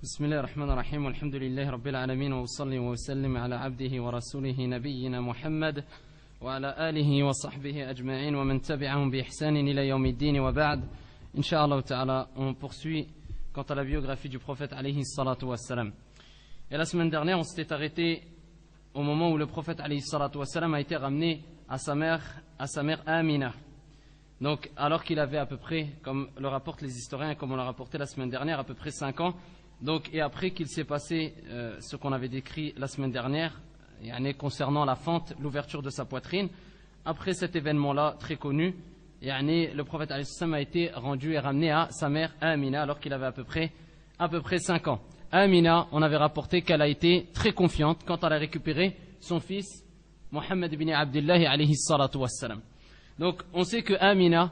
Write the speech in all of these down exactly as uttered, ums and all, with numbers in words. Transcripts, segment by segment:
بسم الله الرحمن الرحيم والحمد لله رب العالمين وأصلي وأسلم على عبده ورسوله نبينا محمد وعلى آله وصحبه أجمعين ومن تبعهم بإحسان إلى يوم الدين وبعد. Inch'Allah ta'ala, on poursuit quant à la biographie du prophète alayhi salatu wassalam. Et la semaine dernière, on s'était arrêté au moment où le prophète alayhi salatu wassalam a été ramené à sa mère, à sa mère Amina. Donc, alors qu'il avait à peu près, comme le rapportent les historiens, comme on l'a rapporté la semaine dernière, à peu près cinq ans. Donc, et après qu'il s'est passé euh, ce qu'on avait décrit la semaine dernière, concernant la fente, l'ouverture de sa poitrine, après cet événement-là très connu, le prophète alayhi salam a été rendu et ramené à sa mère Amina alors qu'il avait à peu près à peu près cinq ans. Amina, on avait rapporté qu'elle a été très confiante quand elle a récupéré son fils Mohammed ibn Abdullah alayhi salatu wassalam. Donc on sait que Amina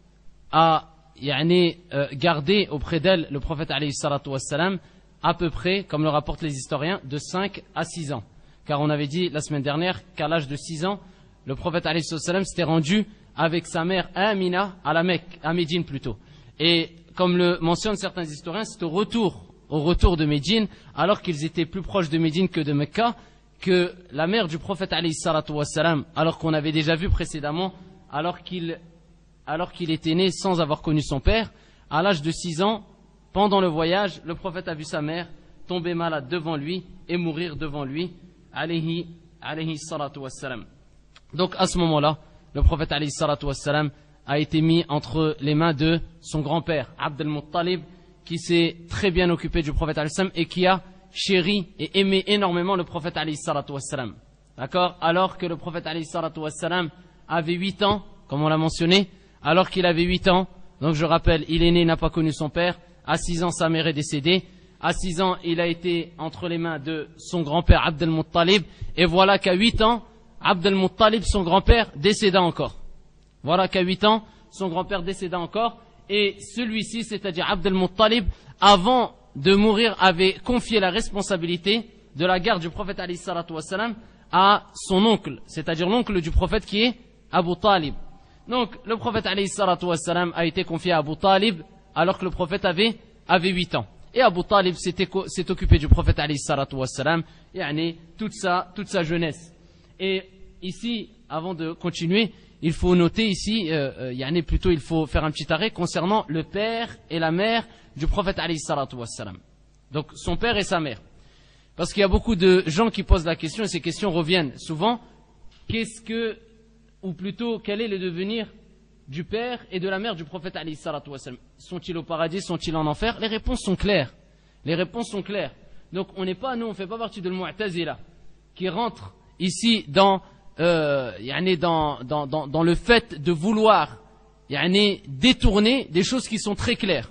a yani, euh, gardé auprès d'elle le prophète alayhi salatu wassalam à peu près, comme le rapportent les historiens, de cinq à six ans. Car on avait dit la semaine dernière qu'à l'âge de six ans, le prophète alayhi salatu wassalam s'était rendu avec sa mère Amina à la Mecque, à Médine plutôt. Et comme le mentionnent certains historiens, c'est au retour, au retour de Médine, alors qu'ils étaient plus proches de Médine que de Mecca, que la mère du prophète alayhi salatu wassalam, alors qu'on avait déjà vu précédemment, alors qu'il, alors qu'il était né sans avoir connu son père, à l'âge de six ans, pendant le voyage, le prophète a vu sa mère tomber malade devant lui et mourir devant lui, alayhi, alayhi salatu wassalam. Donc à ce moment-là, le prophète alayhi salatu wassalam a été mis entre les mains de son grand-père, Abd al-Muttalib, qui s'est très bien occupé du prophète alayhi salam et qui a chéri et aimé énormément le prophète alayhi salatu wassalam. D'accord? Alors que le prophète alayhi salatu wassalam avait huit ans, comme on l'a mentionné, alors qu'il avait huit ans, donc je rappelle, il est né, n'a pas connu son père, à six ans sa mère est décédée, à six ans il a été entre les mains de son grand-père Abd al-Muttalib, et voilà qu'à huit ans, Abd al-Muttalib, son grand-père, décéda encore. Voilà qu'à huit ans, son grand-père décéda encore. Et celui-ci, c'est-à-dire Abd al-Muttalib, avant de mourir, avait confié la responsabilité de la garde du prophète alayhi salatu wassalam à son oncle, c'est-à-dire l'oncle du prophète qui est Abu Talib. Donc, le prophète alayhi salatu wassalam a été confié à Abu Talib alors que le prophète avait, avait huit ans. Et Abu Talib s'est occupé du prophète alayhi salatu wassalam, yani toute sa, toute sa jeunesse. Et ici, avant de continuer, il faut noter ici, euh, yani plutôt il faut faire un petit arrêt concernant le père et la mère du prophète alayhi salatu wassalam. Donc son père et sa mère. Parce qu'il y a beaucoup de gens qui posent la question et ces questions reviennent souvent. Qu'est-ce que, ou plutôt quel est le devenir du père et de la mère du prophète alayhi salatu wassalam? Sont-ils au paradis? Sont-ils en enfer? Les réponses sont claires. Les réponses sont claires. Donc on n'est pas, nous on ne fait pas partie de l'Mu'tazila qui rentre ici dans, euh, yani dans, dans, dans, dans le fait de vouloir yani détourner des choses qui sont très claires.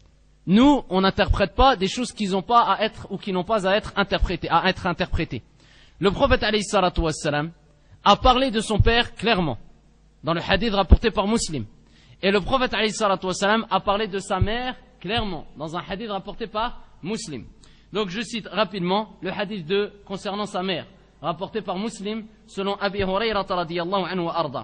Nous, on n'interprète pas des choses qui n'ont pas à être ou qui n'ont pas à être interprétées, à être interprétées. Le prophète alayhi salatu wassalam a parlé de son père clairement dans le hadith rapporté par Muslim. Et le prophète alayhi salatu wassalam a parlé de sa mère clairement dans un hadith rapporté par Muslim. Donc je cite rapidement le hadith de concernant sa mère, rapporté par Muslim selon Abi Hurayra radiyallahu anhu wa arda.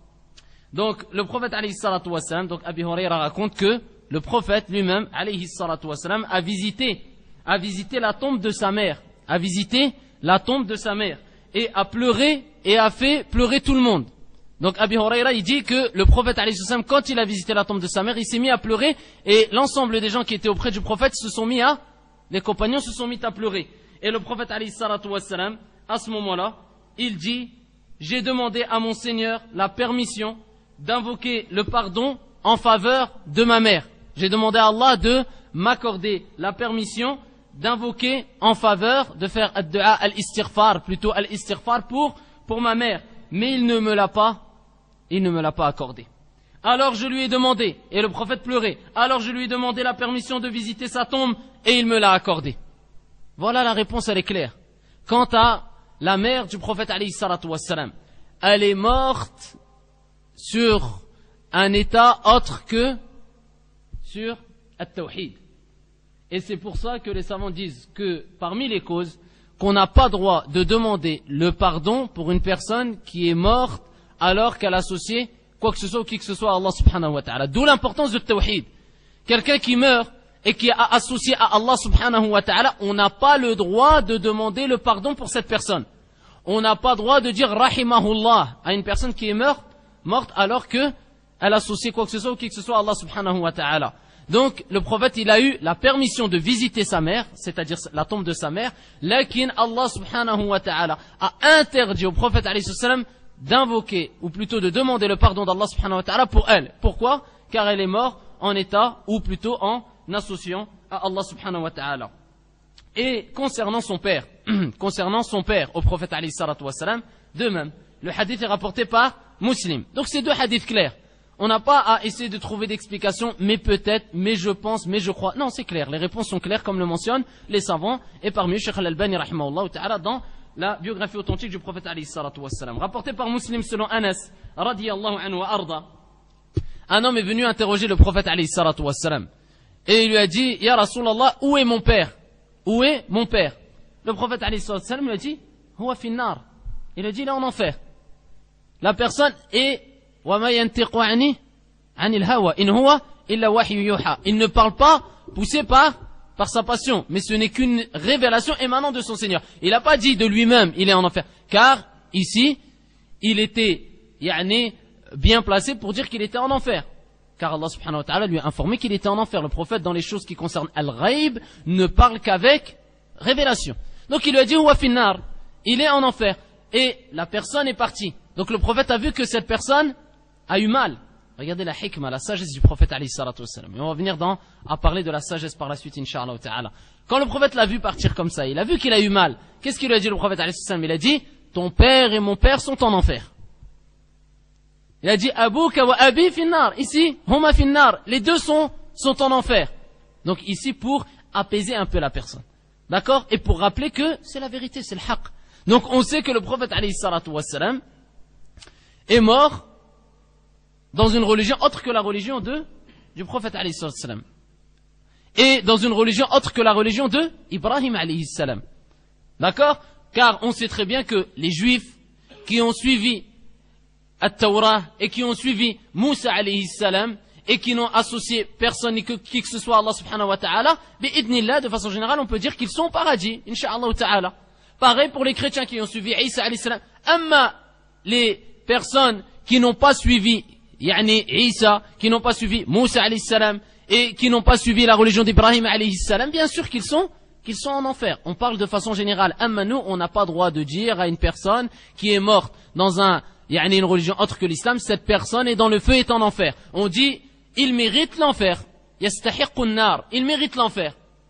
Donc le prophète alayhi salatu wassalam, donc Abi Hurayra raconte que le prophète lui-même alayhi salatu wassalam a visité a visité la tombe de sa mère, a visité la tombe de sa mère et a pleuré et a fait pleurer tout le monde. Donc Abi Hurayra il dit que le prophète alayhi salatu wassalam, quand il a visité la tombe de sa mère, il s'est mis à pleurer et l'ensemble des gens qui étaient auprès du prophète se sont mis à les compagnons se sont mis à pleurer. Et le prophète alayhi salatu wassalam, à ce moment-là, il dit, j'ai demandé à mon Seigneur la permission d'invoquer le pardon en faveur de ma mère. J'ai demandé à Allah de m'accorder la permission d'invoquer en faveur, de faire ad-du'a al-istighfar, plutôt al-istighfar pour, pour ma mère. Mais il ne me l'a pas, il ne me l'a pas accordé. Alors je lui ai demandé, et le prophète pleurait, alors je lui ai demandé la permission de visiter sa tombe, et il me l'a accordé. Voilà la réponse, elle est claire. Quant à la mère du prophète alayhi salatu wassalam, elle est morte sur un état autre que sur at-tawhid. Et c'est pour ça que les savants disent que parmi les causes, qu'on n'a pas droit de demander le pardon pour une personne qui est morte alors qu'elle associait quoi que ce soit ou qui que ce soit à Allah subhanahu wa ta'ala. D'où l'importance du tawhid. Quelqu'un qui meurt et qui a associé à Allah subhanahu wa ta'ala, on n'a pas le droit de demander le pardon pour cette personne. On n'a pas le droit de dire rahimahullah à une personne qui est morte, morte alors que elle associe quoi que ce soit ou qui que ce soit à Allah subhanahu wa ta'ala. Donc, le prophète, il a eu la permission de visiter sa mère, c'est-à-dire la tombe de sa mère, lakin Allah subhanahu wa ta'ala a interdit au prophète alayhi salam d'invoquer, ou plutôt de demander le pardon d'Allah subhanahu wa ta'ala pour elle. Pourquoi? Car elle est morte en état, ou plutôt en associant à Allah subhanahu wa ta'ala. Et concernant son père, concernant son père au prophète alayhi salatu wa salam, de même, le hadith est rapporté par Muslim. Donc c'est deux hadiths clairs. On n'a pas à essayer de trouver d'explications, mais peut-être, mais je pense, mais je crois. Non, c'est clair. Les réponses sont claires, comme le mentionnent les savants, et parmi eux, Cheikh Al-Albani, rahimahullah ta'ala, dans la biographie authentique du prophète alayhi salatu wa salam. Rapporté par Muslim selon Anas, radiyallahu anhu wa arda, un homme est venu interroger le prophète alayhi salatu wa salam. Et il lui a dit, Ya Rasulallah, où est mon père? Où est mon père? Le prophète alayhi salatu wa salam lui a dit, Huwa finnar. Il a dit, il est en enfer. La personne est, وَمَا يَنْتِقُ عَنِ عَنِ الْهَوَى إِنْ هُوَ إِلَّا وَحْيُ يُوحَى. Il ne parle pas poussé par, par sa passion, mais ce n'est qu'une révélation émanant de son Seigneur. Il n'a pas dit de lui-même, il est en enfer. Car, ici, il était, yani, bien placé pour dire qu'il était en enfer. Car Allah subhanahu wa ta'ala lui a informé qu'il était en enfer. Le prophète, dans les choses qui concernent Al-Ghaib, ne parle qu'avec révélation. Donc il lui a dit, Huwa finnar, il est en enfer. Et la personne est partie. Donc le prophète a vu que cette personne a eu mal. Regardez la hikmah, la sagesse du prophète alayhi salatu wassalam. Et on va venir dans, à parler de la sagesse par la suite, incha'Allah ta'ala. Quand le prophète l'a vu partir comme ça, il a vu qu'il a eu mal. Qu'est-ce qu'il lui a dit le prophète alayhi salatu wassalam? Il a dit, ton père et mon père sont en enfer. Il a dit, Abouka wa abi finnar. Ici, huma finnar. Les deux sont, sont en enfer. Donc ici, pour apaiser un peu la personne. D'accord? Et pour rappeler que c'est la vérité, c'est le haqq. Donc on sait que le prophète alayhi salatu wassalam est mort dans une religion autre que la religion de, du prophète alayhi salatu wassalam. Et dans une religion autre que la religion de Ibrahim alayhi salam. D'accord? Car on sait très bien que les juifs qui ont suivi At-Tawrah et qui ont suivi Moussa alayhi salam et qui n'ont associé personne ni que qui que ce soit à Allah subhanahu wa ta'ala, bi'idnillah, de façon générale, on peut dire qu'ils sont au paradis, incha'Allah ta'ala. Pareil pour les chrétiens qui ont suivi Isa alayhi salam. Amma les personnes qui n'ont pas suivi Yani Isa, qui n'ont pas suivi Moussa alayhi salam et qui n'ont pas suivi la religion d'Ibrahim alayhi salam, bien sûr qu'ils sont, qu'ils sont en enfer. On parle de façon générale. Amma nous, on n'a pas droit de dire à une personne qui est morte dans un, yani une religion autre que l'islam, cette personne est dans le feu et est en enfer. On dit, il mérite l'enfer. Yastahiqqun nar. Il mérite l'enfer.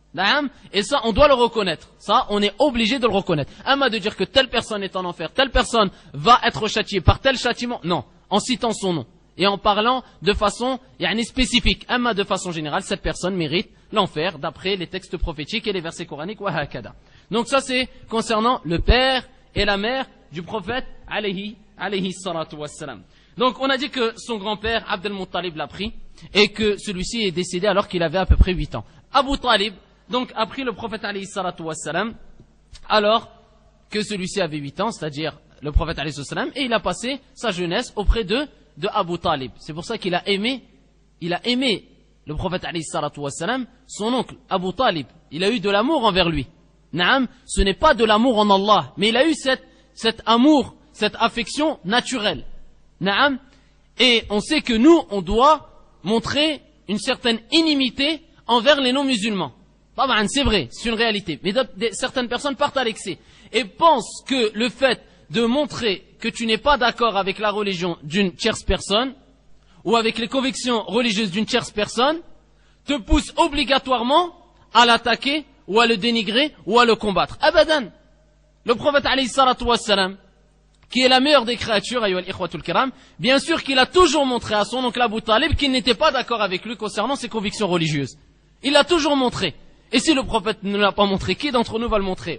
Et ça, on doit le reconnaître. Ça, on est obligé de le reconnaître. Amma de dire que telle personne est en enfer, telle personne va être châtiée par tel châtiment. Non. En citant son nom. Et en parlant de façon yani, spécifique, amma de façon générale, cette personne mérite l'enfer d'après les textes prophétiques et les versets coraniques. Wa hakada. Donc ça c'est concernant le père et la mère du prophète alayhi, alayhi salatu wassalam. Donc on a dit que son grand-père Abd al-Muttalib l'a pris et que celui-ci est décédé alors qu'il avait à peu près huit ans. Abu Talib donc a pris le prophète alayhi salatu wassalam alors que celui-ci avait huit ans, c'est-à-dire le prophète alayhi salatu wassalam, et il a passé sa jeunesse auprès de de Abu Talib. C'est pour ça qu'il a aimé, il a aimé le prophète alayhi salatu wassalam, son oncle Abu Talib. Il a eu de l'amour envers lui. Naam, ce n'est pas de l'amour en Allah, mais il a eu cette, cet amour, cette affection naturelle. Naam, et on sait que nous, on doit montrer une certaine inimité envers les non-musulmans. C'est vrai, c'est une réalité. Mais certaines personnes partent à l'excès et pensent que le fait de montrer que tu n'es pas d'accord avec la religion d'une tierce personne ou avec les convictions religieuses d'une tierce personne te pousse obligatoirement à l'attaquer ou à le dénigrer ou à le combattre. Abadan. Le prophète alayhi salatu wassalam, qui est la meilleure des créatures, ayyuha al-ikhwatul kiram, bien sûr qu'il a toujours montré à son oncle Abu Talib qu'il n'était pas d'accord avec lui concernant ses convictions religieuses. Il l'a toujours montré. Et si le prophète ne l'a pas montré, qui d'entre nous va le montrer?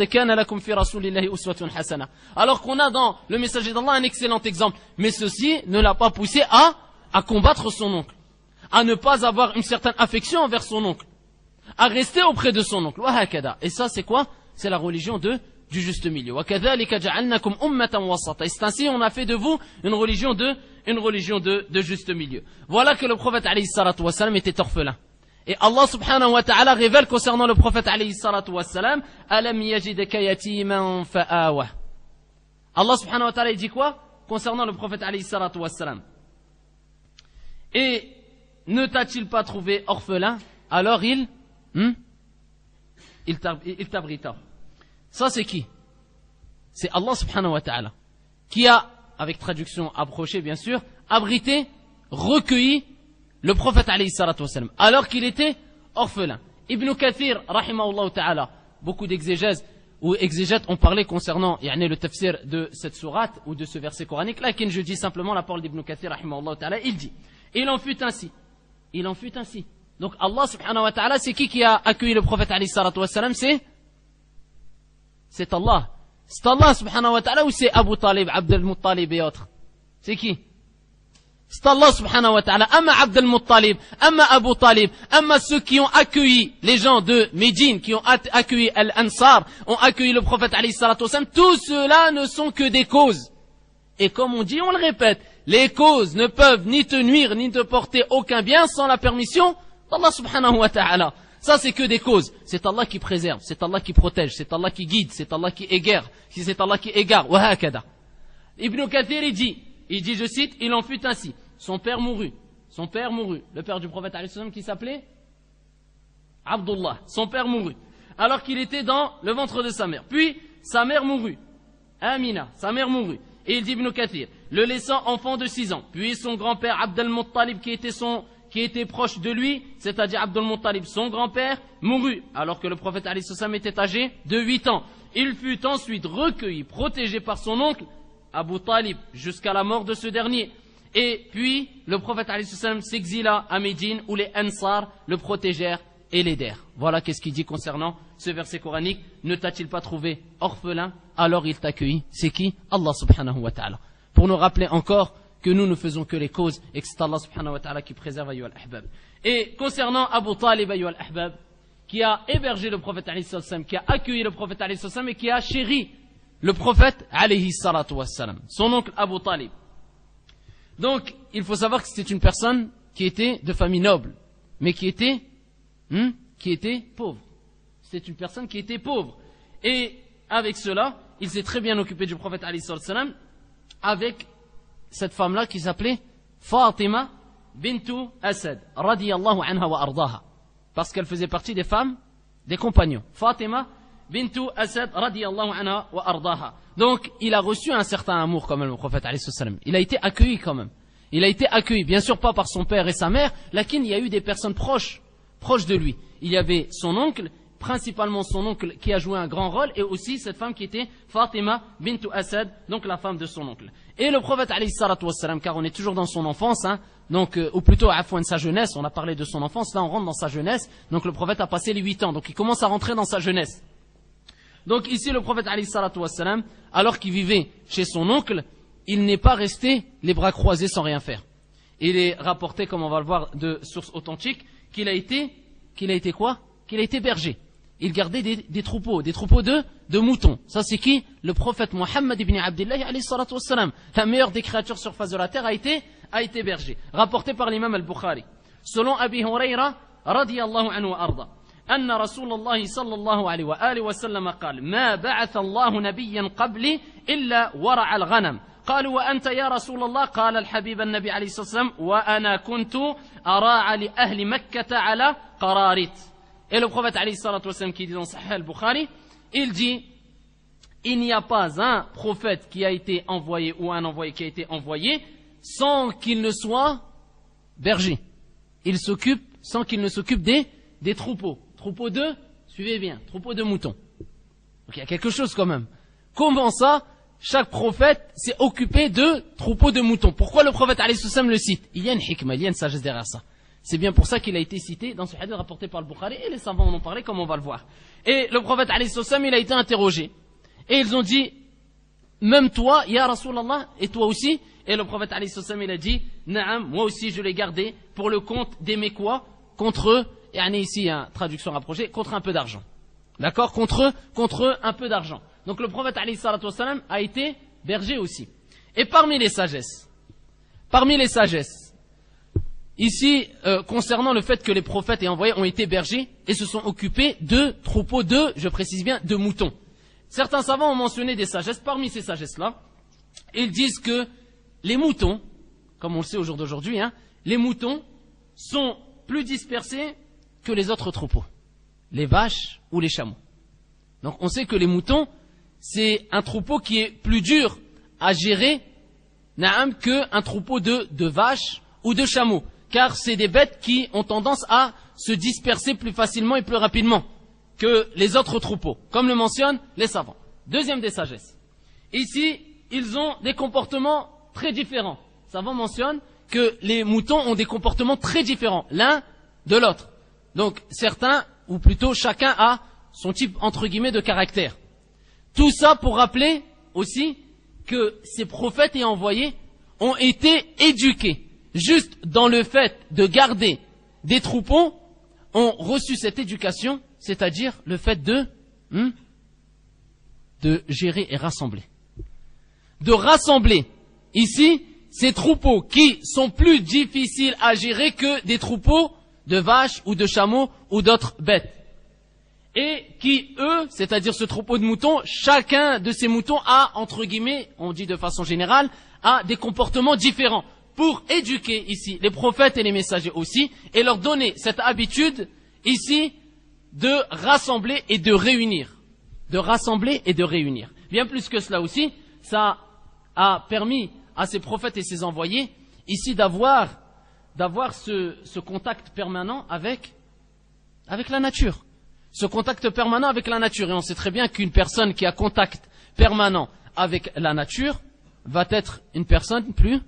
Alors qu'on a dans le messager d'Allah un excellent exemple. Mais ceci ne l'a pas poussé à, à combattre son oncle, à ne pas avoir une certaine affection envers son oncle, à rester auprès de son oncle. Et ça c'est quoi? C'est la religion de, du juste milieu. Et c'est ainsi on a fait de vous une religion de, une religion de, de juste milieu. Voilà que le prophète alayhi salatu wassalam était orphelin. Et Allah subhanahu wa ta'ala révèle concernant le prophète alayhi salatu wassalam, Alam yajidaka yatiman fa'awa. Allah subhanahu wa ta'ala il dit quoi concernant le prophète alayhi salatu wassalam? Et ne t'a-t-il pas trouvé orphelin? Alors il, hmm, il t'abrita. Ça c'est qui? C'est Allah subhanahu wa ta'ala qui a, avec traduction approchée bien sûr, abrité, recueilli le prophète alayhi salatu wassalam, alors qu'il était orphelin. Ibn Kathir, rahimahullah ta'ala, beaucoup d'exégèses ou exégètes ont parlé concernant yani, le tafsir de cette sourate ou de ce verset coranique. Là, je dis simplement la parole d'Ibn Kathir, rahimahullah ta'ala, il dit, il en fut ainsi. Il en fut ainsi. Donc Allah subhanahu wa ta'ala, c'est qui qui a accueilli le prophète alayhi salatu wassalam? C'est C'est Allah. C'est Allah subhanahu wa ta'ala ou c'est Abu Talib, Abd al-Muttalib et autres? C'est qui? C'est Allah subhanahu wa ta'ala. Amma Abd al-Muttalib, Amma Abu Talib, Amma ceux qui ont accueilli les gens de Médine, qui ont accueilli Al-Ansar, ont accueilli le prophète alayhi salatu wassalam, tous ceux-là ne sont que des causes. Et comme on dit, on le répète, les causes ne peuvent ni te nuire, ni te porter aucun bien sans la permission d'Allah subhanahu wa ta'ala. Ça, c'est que des causes. C'est Allah qui préserve, c'est Allah qui protège, c'est Allah qui guide, c'est Allah qui égare, c'est Allah qui égare. Wa hakada. Ibn Kathir, il dit, il dit, je cite, il en fut ainsi. Son père mourut. Son père mourut. Le père du prophète alayhi salam qui s'appelait Abdullah. Son père mourut. Alors qu'il était dans le ventre de sa mère. Puis, sa mère mourut. Amina, sa mère mourut. Et il dit Ibn Kathir, le laissant enfant de six ans. Puis son grand-père Abd al-Muttalib qui était son, qui était proche de lui, c'est-à-dire Abd al-Muttalib, son grand-père, mourut. Alors que le prophète alayhi salam était âgé de huit ans. Il fut ensuite recueilli, protégé par son oncle, Abu Talib, jusqu'à la mort de ce dernier. Et puis, le prophète alayhi salam s'exila à Médine où les Ansar le protégèrent et l'aidèrent. Voilà qu'est-ce qu'il dit concernant ce verset coranique. Ne t'a-t-il pas trouvé orphelin? Alors il t'accueillit. C'est qui? Allah subhanahu wa ta'ala. Pour nous rappeler encore que nous ne faisons que les causes et que c'est Allah subhanahu wa ta'ala qui préserve ayyuhal ahbab. Et concernant Abu Talib ayyuhal ahbab, qui a hébergé le prophète alayhi salam, qui a accueilli le prophète alayhi salam et qui a chéri le prophète alayhi salatu wassalam, son oncle Abu Talib. Donc, il faut savoir que c'était une personne qui était de famille noble, mais qui était, hmm, qui était pauvre. C'était une personne qui était pauvre. Et avec cela, il s'est très bien occupé du prophète alayhi salam avec cette femme-là qui s'appelait Fatima bintu Asad, radiyallahu anha wa ardaha. Parce qu'elle faisait partie des femmes, des compagnons. Fatima bintu Asad, radiyallahu anha wa ardaha. Donc, il a reçu un certain amour quand même, le prophète alayhi salam. Il a été accueilli quand même. Il a été accueilli, bien sûr pas par son père et sa mère, lakin il y a eu des personnes proches, proches de lui. Il y avait son oncle, principalement son oncle qui a joué un grand rôle, et aussi cette femme qui était Fatima bintu Asad, donc la femme de son oncle. Et le prophète alayhi salatu wassalam, car on est toujours dans son enfance, hein, donc, euh, ou plutôt à de sa jeunesse, on a parlé de son enfance, là on rentre dans sa jeunesse, donc le prophète a passé les huit ans, donc il commence à rentrer dans sa jeunesse. Donc ici le prophète alayhi salatu wassalam, alors qu'il vivait chez son oncle, il n'est pas resté les bras croisés sans rien faire. Il est rapporté, comme on va le voir de sources authentiques, qu'il a été, qu'il a été quoi? Qu'il a été berger. Il gardait des, des troupeaux, des troupeaux de, de moutons. Ça c'est qui? Le prophète Muhammad ibn Abdullah alayhi salatu wassalam. La meilleure des créatures sur face de la terre a été, a été berger. Rapporté par l'imam al-Bukhari. Selon Abi Hurayra, radiyallahu anhu wa arda. أن رسول الله صلى الله عليه وآله وسلم قال ما بعث الله نبيا قبلي إلا ورع الغنم قالوا وأنت يا رسول الله قال الحبيب النبي عليه الصلاة والسلام وأنا كنت أراعى لأهل مكة على قراريط. Et le prophète عليه الصلاة والسلام qui dit dans Sahih al-Bukhari, il dit il n'y a pas un prophète qui a été envoyé ou un envoyé qui a été envoyé sans qu'il ne soit berger. Il s'occupe sans qu'il ne s'occupe des, des troupeaux. Troupeau de, suivez bien, troupeau de moutons. Donc il y a quelque chose quand même. Comment ça, chaque prophète s'est occupé de troupeaux de moutons? Pourquoi le prophète alayhi salam le cite? Il y a une hikmah, il y a une sagesse derrière ça. C'est bien pour ça qu'il a été cité dans ce hadith rapporté par le Bukhari, et les savants en ont parlé comme on va le voir. Et le prophète alayhi salam, il a été interrogé. Et ils ont dit, même toi, ya Rasulallah, et toi aussi? Et le prophète alayhi salam, il a dit, Naam, moi aussi je l'ai gardé pour le compte des Mécois contre eux. Et on est ici, hein, traduction rapprochée, contre un peu d'argent. D'accord? Contre, contre un peu d'argent. Donc le prophète alayhi salatu wassalam a été berger aussi. Et parmi les sagesses, parmi les sagesses, ici, euh, concernant le fait que les prophètes et envoyés ont été bergers et se sont occupés de troupeaux de, je précise bien, de moutons. Certains savants ont mentionné des sagesses. Parmi ces sagesses-là, ils disent que les moutons, comme on le sait au jour d'aujourd'hui, hein, les moutons sont plus dispersés que les autres troupeaux, les vaches ou les chameaux. Donc on sait que les moutons, c'est un troupeau qui est plus dur à gérer qu'un troupeau de, de vaches ou de chameaux, car c'est des bêtes qui ont tendance à se disperser plus facilement et plus rapidement que les autres troupeaux, comme le mentionnent les savants. Deuxième des sagesses. Ici, ils ont des comportements très différents. Les savants mentionnent que les moutons ont des comportements très différents, l'un de l'autre. Donc certains, ou plutôt chacun a son type entre guillemets de caractère. Tout ça pour rappeler aussi que ces prophètes et envoyés ont été éduqués. Juste dans le fait de garder des troupeaux, ont reçu cette éducation, c'est-à-dire le fait de, hmm, de gérer et rassembler. De rassembler ici ces troupeaux qui sont plus difficiles à gérer que des troupeaux de vaches ou de chameaux ou d'autres bêtes. Et qui, eux, c'est-à-dire ce troupeau de moutons, chacun de ces moutons a, entre guillemets, on dit de façon générale, a des comportements différents. Pour éduquer ici les prophètes et les messagers aussi, et leur donner cette habitude ici de rassembler et de réunir. De rassembler et de réunir. Bien plus que cela aussi, ça a permis à ces prophètes et ces envoyés ici d'avoir d'avoir ce, ce contact permanent avec, avec la nature. Ce contact permanent avec la nature. Et on sait très bien qu'une personne qui a contact permanent avec la nature va être une personne plus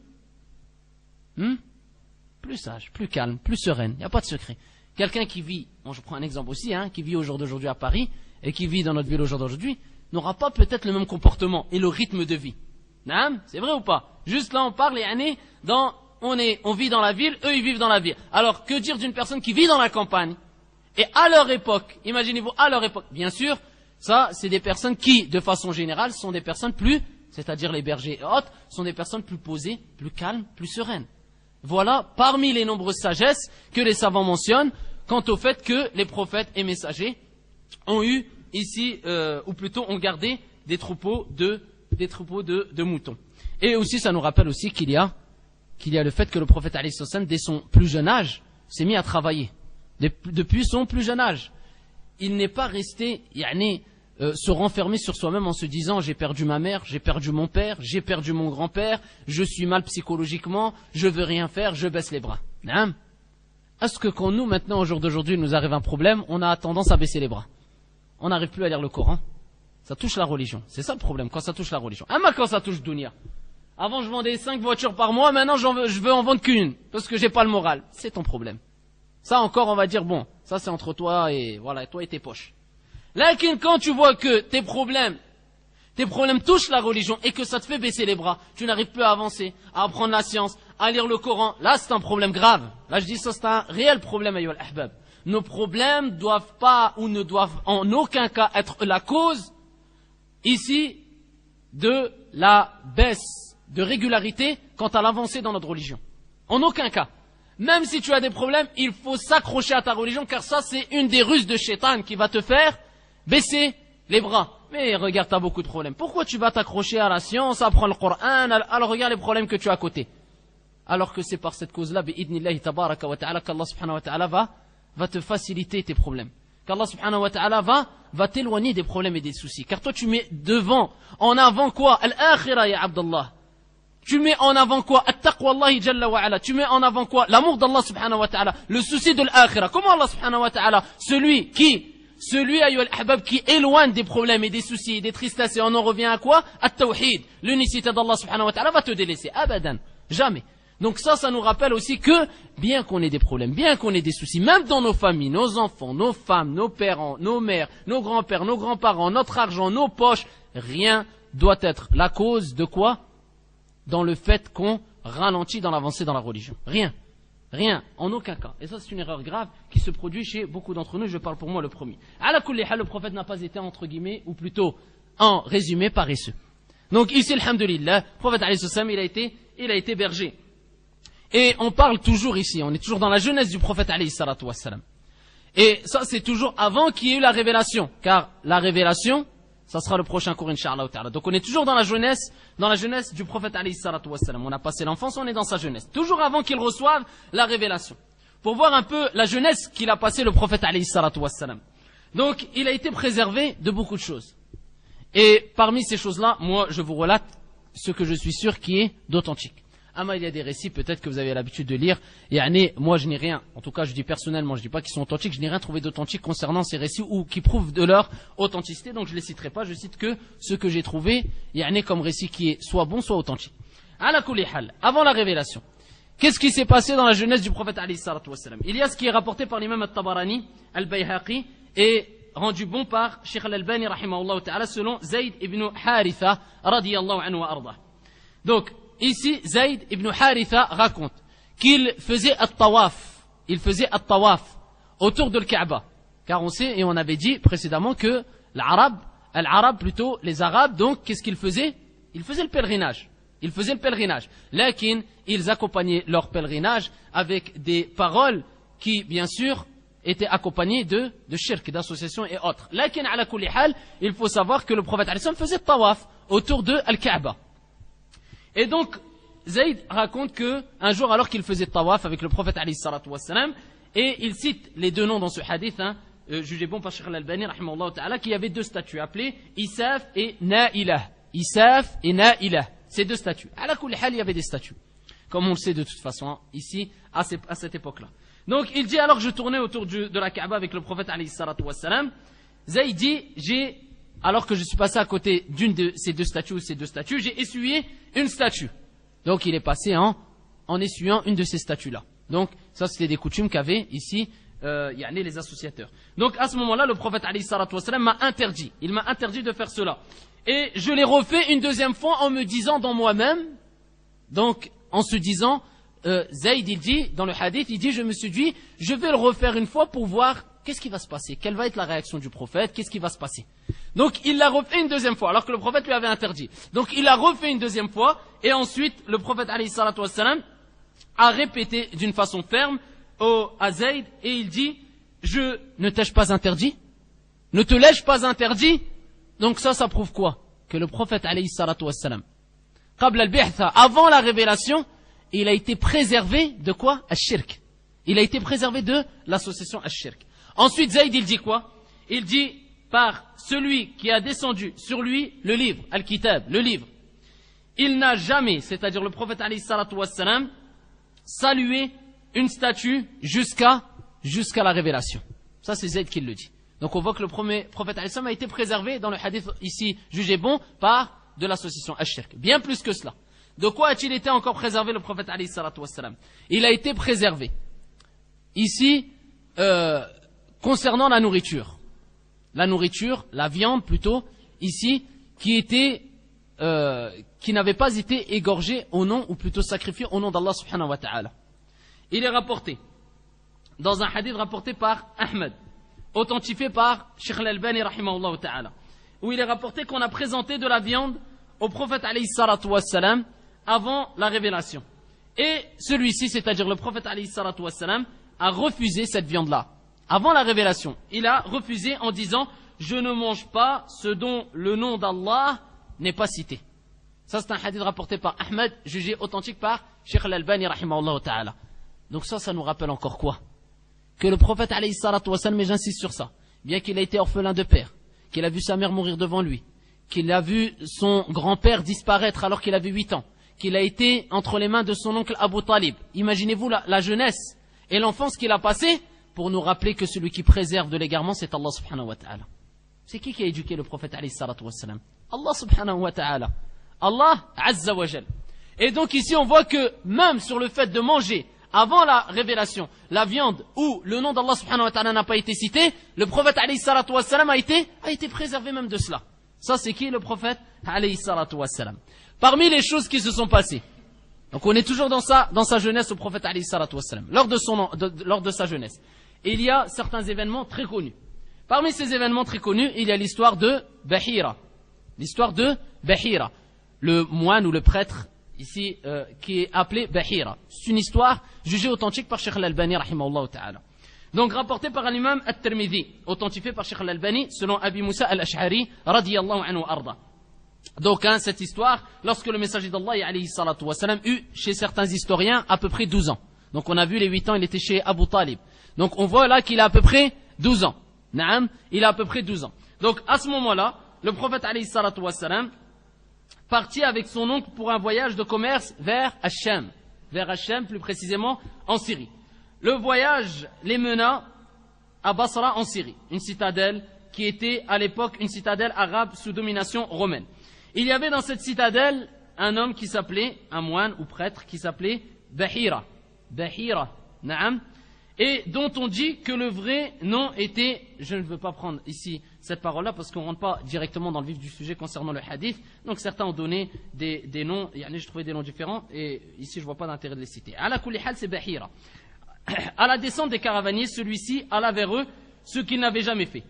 Hmm? plus sage, plus calme, plus sereine. Il n'y a pas de secret. Quelqu'un qui vit, bon, je prends un exemple aussi, hein, qui vit au jour d'aujourd'hui à Paris et qui vit dans notre ville au jour d'aujourd'hui, n'aura pas peut-être le même comportement et le rythme de vie. Non, c'est vrai ou pas? Juste là, on parle et année, dans, on est, on vit dans la ville, eux ils vivent dans la ville. Alors que dire d'une personne qui vit dans la campagne et à leur époque, imaginez-vous à leur époque, bien sûr, ça c'est des personnes qui, de façon générale, sont des personnes plus, c'est-à-dire les bergers et autres, sont des personnes plus posées, plus calmes, plus sereines. Voilà parmi les nombreuses sagesses que les savants mentionnent quant au fait que les prophètes et messagers ont eu ici, euh, ou plutôt ont gardé des troupeaux de, des troupeaux de, de moutons. Et aussi, ça nous rappelle aussi qu'il y a, qu'il y a le fait que le prophète alayhi salam, dès son plus jeune âge, s'est mis à travailler. Depuis son plus jeune âge. Il n'est pas resté, yani, Euh, se renfermer sur soi-même en se disant j'ai perdu ma mère, j'ai perdu mon père, j'ai perdu mon grand-père, je suis mal psychologiquement, je veux rien faire, je baisse les bras. Hein? Est-ce que quand nous maintenant au jour d'aujourd'hui nous arrive un problème, on a tendance à baisser les bras? On n'arrive plus à lire le Coran. Ça touche la religion. C'est ça le problème quand ça touche la religion. Ah, mais quand ça touche dunya. Avant je vendais cinq voitures par mois, maintenant j'en veux, je veux en vendre qu'une parce que j'ai pas le moral. C'est ton problème. Ça encore on va dire bon, ça c'est entre toi et voilà, toi et tes poches. Là, quand tu vois que tes problèmes, tes problèmes touchent la religion et que ça te fait baisser les bras, tu n'arrives plus à avancer, à apprendre la science, à lire le Coran, là c'est un problème grave. Là je dis ça c'est un réel problème, ayyuha al-ahbab. Nos problèmes doivent pas ou ne doivent en aucun cas être la cause ici de la baisse de régularité quant à l'avancée dans notre religion. En aucun cas. Même si tu as des problèmes, il faut s'accrocher à ta religion car ça c'est une des ruses de Shaitan qui va te faire baisser les bras. Mais regarde, tu as beaucoup de problèmes. Pourquoi tu vas t'accrocher à la science, à apprendre le Coran? Alors regarde les problèmes que tu as à côté. Alors que c'est par cette cause-là, bi'idnillahi tabaraka wa ta'ala, qu'Allah subhanahu wa ta'ala va, va te faciliter tes problèmes. Qu'Allah subhanahu wa ta'ala va, va t'éloigner des problèmes et des soucis. Car toi tu mets devant, en avant quoi? Al-akhira ya Abdallah. Tu mets en avant quoi? At-taqwa Allahi jalla wa ala. Tu mets en avant quoi? L'amour d'Allah subhanahu wa ta'ala. Le souci de l'akhira. Comment Allah subhanahu wa ta'ala, celui qui Celui, ayyuha al-ahbab, qui éloigne des problèmes et des soucis et des tristesses, et on en revient à quoi? At-tawhid, l'unicité d'Allah subhanahu wa ta'ala, va te délaisser. Abadan. Jamais. Donc ça, ça nous rappelle aussi que, bien qu'on ait des problèmes, bien qu'on ait des soucis, même dans nos familles, nos enfants, nos femmes, nos parents, nos mères, nos grands-pères, nos grands-parents, notre argent, nos poches, rien doit être la cause de quoi? Dans le fait qu'on ralentit dans l'avancée dans la religion. Rien. Rien, en aucun cas. Et ça c'est une erreur grave qui se produit chez beaucoup d'entre nous, je parle pour moi le premier. Ala kulli hal, le prophète n'a pas été entre guillemets, ou plutôt en résumé, paresseux. Donc ici, alhamdulillah, le prophète alayhi salam, il a été, il a été berger. Et on parle toujours ici, on est toujours dans la jeunesse du prophète alayhi salatu wassalam. Et ça c'est toujours avant qu'il y ait eu la révélation, car la révélation, ça sera le prochain cours incha'Allah ta'ala. Donc on est toujours dans la jeunesse, dans la jeunesse du prophète alayhi salatu wassalam. On a passé l'enfance, on est dans sa jeunesse. Toujours avant qu'il reçoive la révélation. Pour voir un peu la jeunesse qu'il a passé le prophète alayhi salatu wassalam. Donc il a été préservé de beaucoup de choses. Et parmi ces choses-là, moi je vous relate ce que je suis sûr qui est d'authentique. Ama il y a des récits peut-être que vous avez l'habitude de lire. Et moi je n'ai rien, en tout cas je dis personnellement, je dis pas qu'ils sont authentiques, je n'ai rien trouvé d'authentique concernant ces récits ou qui prouvent de leur authenticité. Donc je les citerai pas, je cite que ce que j'ai trouvé, yani comme récit qui est soit bon soit authentique. Ala kulli hal, avant la révélation. Qu'est-ce qui s'est passé dans la jeunesse du prophète alayhi salatu wassalam? Il y a ce qui est rapporté par l'imam al-Tabarani, al-Bayhaqi, et rendu bon par Sheikh al-Albani rahimahullah ta'ala selon Zayd ibn Haritha radiyallahu anhu wa arda. Donc ici Zayd ibn Haritha raconte qu'il faisait at-tawaf, il faisait at-tawaf autour de l'Kaaba, car on sait et on avait dit précédemment que l'arabe, l'arabe plutôt les arabes, donc qu'est-ce qu'ils faisaient? Ils faisaient le pèlerinage. Ils faisaient le pèlerinage. Lakin, ils accompagnaient leur pèlerinage avec des paroles qui, bien sûr, étaient accompagnées de, de shirk, d'associations et autres. Lakin, ala kulli hal, il faut savoir que le prophète alayhi salam faisait tawaf autour de Al-Kaaba. Et donc, Zayd raconte que un jour, alors qu'il faisait tawaf avec le prophète alayhi salatu wassalam, et il cite les deux noms dans ce hadith, hein, euh, jugé bon par Sheikh al-Albani, rahimahullah ta'ala, qu'il y avait deux statues appelées Isaf et Na'ilah. Isaf et Na'ilah. Ces deux statues. À la kulli hal, il y avait des statues. Comme on le sait de toute façon, ici, à, ces, à cette époque-là. Donc, il dit, alors que je tournais autour du, de la Kaaba avec le prophète alayhi salatu wassalam, Zayd dit, j'ai, alors que je suis passé à côté d'une de ces deux statues ou ces deux statues, j'ai essuyé une statue. Donc, il est passé en, en essuyant une de ces statues-là. Donc, ça, c'était des coutumes qu'avaient ici, euh, yani les associateurs. Donc, à ce moment-là, le prophète alayhi salatu wassalam m'a interdit. Il m'a interdit de faire cela. Et je l'ai refait une deuxième fois en me disant dans moi-même, donc en se disant, euh, Zayd il dit, dans le hadith, il dit, je me suis dit, je vais le refaire une fois pour voir qu'est-ce qui va se passer, quelle va être la réaction du prophète, qu'est-ce qui va se passer. Donc il l'a refait une deuxième fois, alors que le prophète lui avait interdit. Donc il l'a refait une deuxième fois, et ensuite le prophète alayhi salatu wassalam a répété d'une façon ferme au, à Zayd, et il dit, je ne t'ai-je pas interdit? Ne te l'ai-je pas interdit? Donc ça, ça prouve quoi? Que le prophète alayhi salatu wassalam, qabla al-bi'tha, avant la révélation, il a été préservé de quoi? Ash-shirk. Il a été préservé de l'association Ash-shirk. Ensuite, Zayd, il dit quoi? Il dit, par celui qui a descendu sur lui le livre, al-kitab, le livre. Il n'a jamais, c'est-à-dire le prophète alayhi salatu wassalam, salué une statue jusqu'à, jusqu'à la révélation. Ça, c'est Zayd qui le dit. Donc on voit que le premier prophète alayhi salam a été préservé dans le hadith ici jugé bon par de l'association Ash-shirk. Bien plus que cela. De quoi a-t-il été encore préservé le prophète alayhi salatu wassalam? Il a été préservé ici euh, concernant la nourriture. La nourriture, la viande plutôt, ici, qui était euh, qui n'avait pas été égorgée au nom, ou plutôt sacrifiée au nom d'Allah subhanahu wa ta'ala. Il est rapporté dans un hadith rapporté par Ahmed, authentifié par Sheikh al-Albani rahimahullah ta'ala, où il est rapporté qu'on a présenté de la viande au prophète alayhi salatu wassalam avant la révélation. Et celui-ci, c'est-à-dire le prophète alayhi salatu wassalam, a refusé cette viande-là. Avant la révélation, il a refusé en disant « Je ne mange pas ce dont le nom d'Allah n'est pas cité ». Ça, c'est un hadith rapporté par Ahmed, jugé authentique par Sheikh al-Albani rahimahullah ta'ala. Donc ça, ça nous rappelle encore quoi? Que le prophète alayhi salatu wassalam, mais j'insiste sur ça, bien qu'il ait été orphelin de père, qu'il a vu sa mère mourir devant lui, qu'il a vu son grand-père disparaître alors qu'il avait huit ans, qu'il a été entre les mains de son oncle Abu Talib. Imaginez-vous la, la jeunesse et l'enfance qu'il a passée pour nous rappeler que celui qui préserve de l'égarement, c'est Allah subhanahu wa ta'ala. C'est qui qui a éduqué le prophète alayhi salatu wassalam? Allah subhanahu wa ta'ala. Allah azza wa jal. Et donc ici on voit que même sur le fait de manger avant la révélation, la viande où le nom d'Allah subhanahu wa ta'ala n'a pas été cité, le prophète alayhi salatu wassalam a été, a été préservé même de cela. Ça c'est qui le prophète alayhi salatu wassalam? Parmi les choses qui se sont passées, donc on est toujours dans sa, dans sa jeunesse au prophète alayhi salatu wassalam, lors de, son, de, de, lors de sa jeunesse. Et il y a certains événements très connus. Parmi ces événements très connus, il y a l'histoire de Bahira. L'histoire de Bahira. Le moine ou le prêtre, ici, euh, qui est appelée Bahira. C'est une histoire jugée authentique par Cheikh Al-Albani, rahimahullah ta'ala. Donc, rapportée par l'imam At-Tirmidhi, authentifiée par Cheikh Al-Albani, selon Abi Moussa Al-Ash'ari, radiyallahu anhu arda. Donc, hein, cette histoire, lorsque le messager d'Allah, alayhi salatu wa salam, eut chez certains historiens à peu près douze ans. Donc, on a vu les huit ans, il était chez Abu Talib. Donc, on voit là qu'il a à peu près douze ans. Naam, il a à peu près douze ans. Donc, à ce moment-là, le prophète, alayhi salatu wa salam, partit avec son oncle pour un voyage de commerce vers Hacham. Vers Hacham, plus précisément, en Syrie. Le voyage les mena à Basra, en Syrie. Une citadelle qui était, à l'époque, une citadelle arabe sous domination romaine. Il y avait dans cette citadelle un homme qui s'appelait, un moine ou prêtre, qui s'appelait Bahira. Bahira, naam. Et dont on dit que le vrai nom était, je ne veux pas prendre ici cette parole-là parce qu'on ne rentre pas directement dans le vif du sujet concernant le hadith. Donc certains ont donné des, des noms, je trouvais des noms différents et ici je ne vois pas d'intérêt de les citer. Ala kulli hal, c'est Bahira. À la descente des caravaniers, celui-ci alla vers eux, ce qu'il n'avait jamais fait.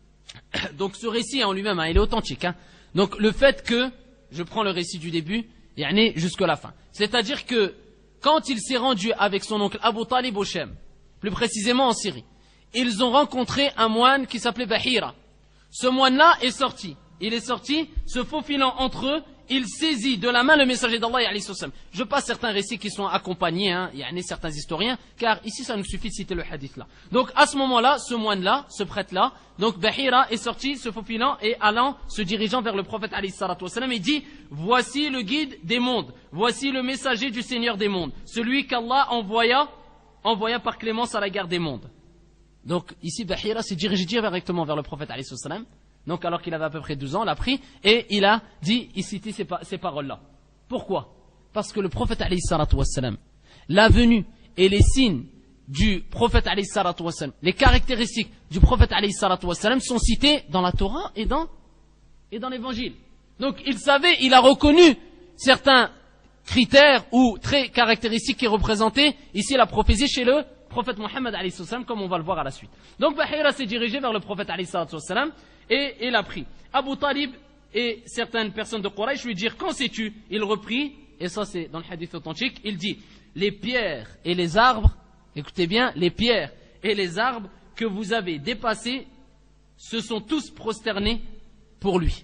Donc ce récit en lui-même, hein, il est authentique. Hein. Donc le fait que, je prends le récit du début, yani jusqu'à la fin. C'est-à-dire que quand il s'est rendu avec son oncle Abu Talib au Shem, plus précisément en Syrie, ils ont rencontré un moine qui s'appelait Bahira. Ce moine-là est sorti. Il est sorti, se faufilant entre eux, il saisit de la main le messager d'Allah, alayhi salam. Je passe certains récits qui sont accompagnés, hein, il y a certains historiens, car ici ça nous suffit de citer le hadith là. Donc à ce moment-là, ce moine-là, ce prêtre-là, donc Bahira est sorti, se faufilant et allant, se dirigeant vers le prophète alayhi salatu salam, et dit, voici le guide des mondes, voici le messager du Seigneur des mondes, celui qu'Allah envoya, envoya par clémence à la guerre des mondes. Donc ici Bahira s'est dirigé directement vers le prophète alayhi salam. Donc alors qu'il avait à peu près douze ans, l'a pris et il a dit, il citait ces, ces paroles-là. Pourquoi? Parce que le prophète alayhi salatu wassalam, la venue et les signes du prophète alayhi salatu wassalam, les caractéristiques du prophète alayhi salatu wassalam sont cités dans la Torah et dans, et dans l'évangile. Donc il savait, il a reconnu certains critères ou traits caractéristiques qui représentaient ici la prophétie chez le prophète Mohammed alayhi salam, comme on va le voir à la suite. Donc Bahira s'est dirigé vers le prophète alayhi salatu wassalam, et il a pris. Abu Talib et certaines personnes de Quraysh lui dirent, qu'en sais-tu? Il reprit, et ça c'est dans le hadith authentique, il dit, les pierres et les arbres, écoutez bien, les pierres et les arbres que vous avez dépassés se sont tous prosternés pour lui.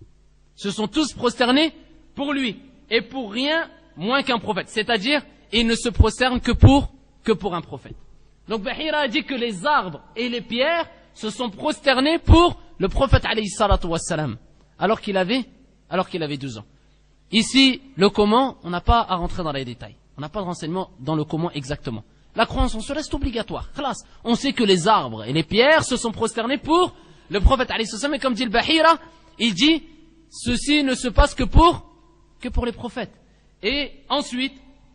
Se sont tous prosternés pour lui, et pour rien moins qu'un prophète. C'est-à-dire, ils ne se prosternent que pour, que pour un prophète. Donc Bahira a dit que les arbres et les pierres se sont prosternés pour le prophète alayhi salatu wassalam, alors qu'il avait, alors qu'il avait douze ans. Ici, le comment, on n'a pas à rentrer dans les détails. On n'a pas de renseignements dans le comment exactement. La croyance en cela est obligatoire. Classe. On sait que les arbres et les pierres se sont prosternés pour le prophète alayhi salatu wassalam, et comme dit le Bahira, il dit, ceci ne se passe que pour, que pour les prophètes. Et ensuite,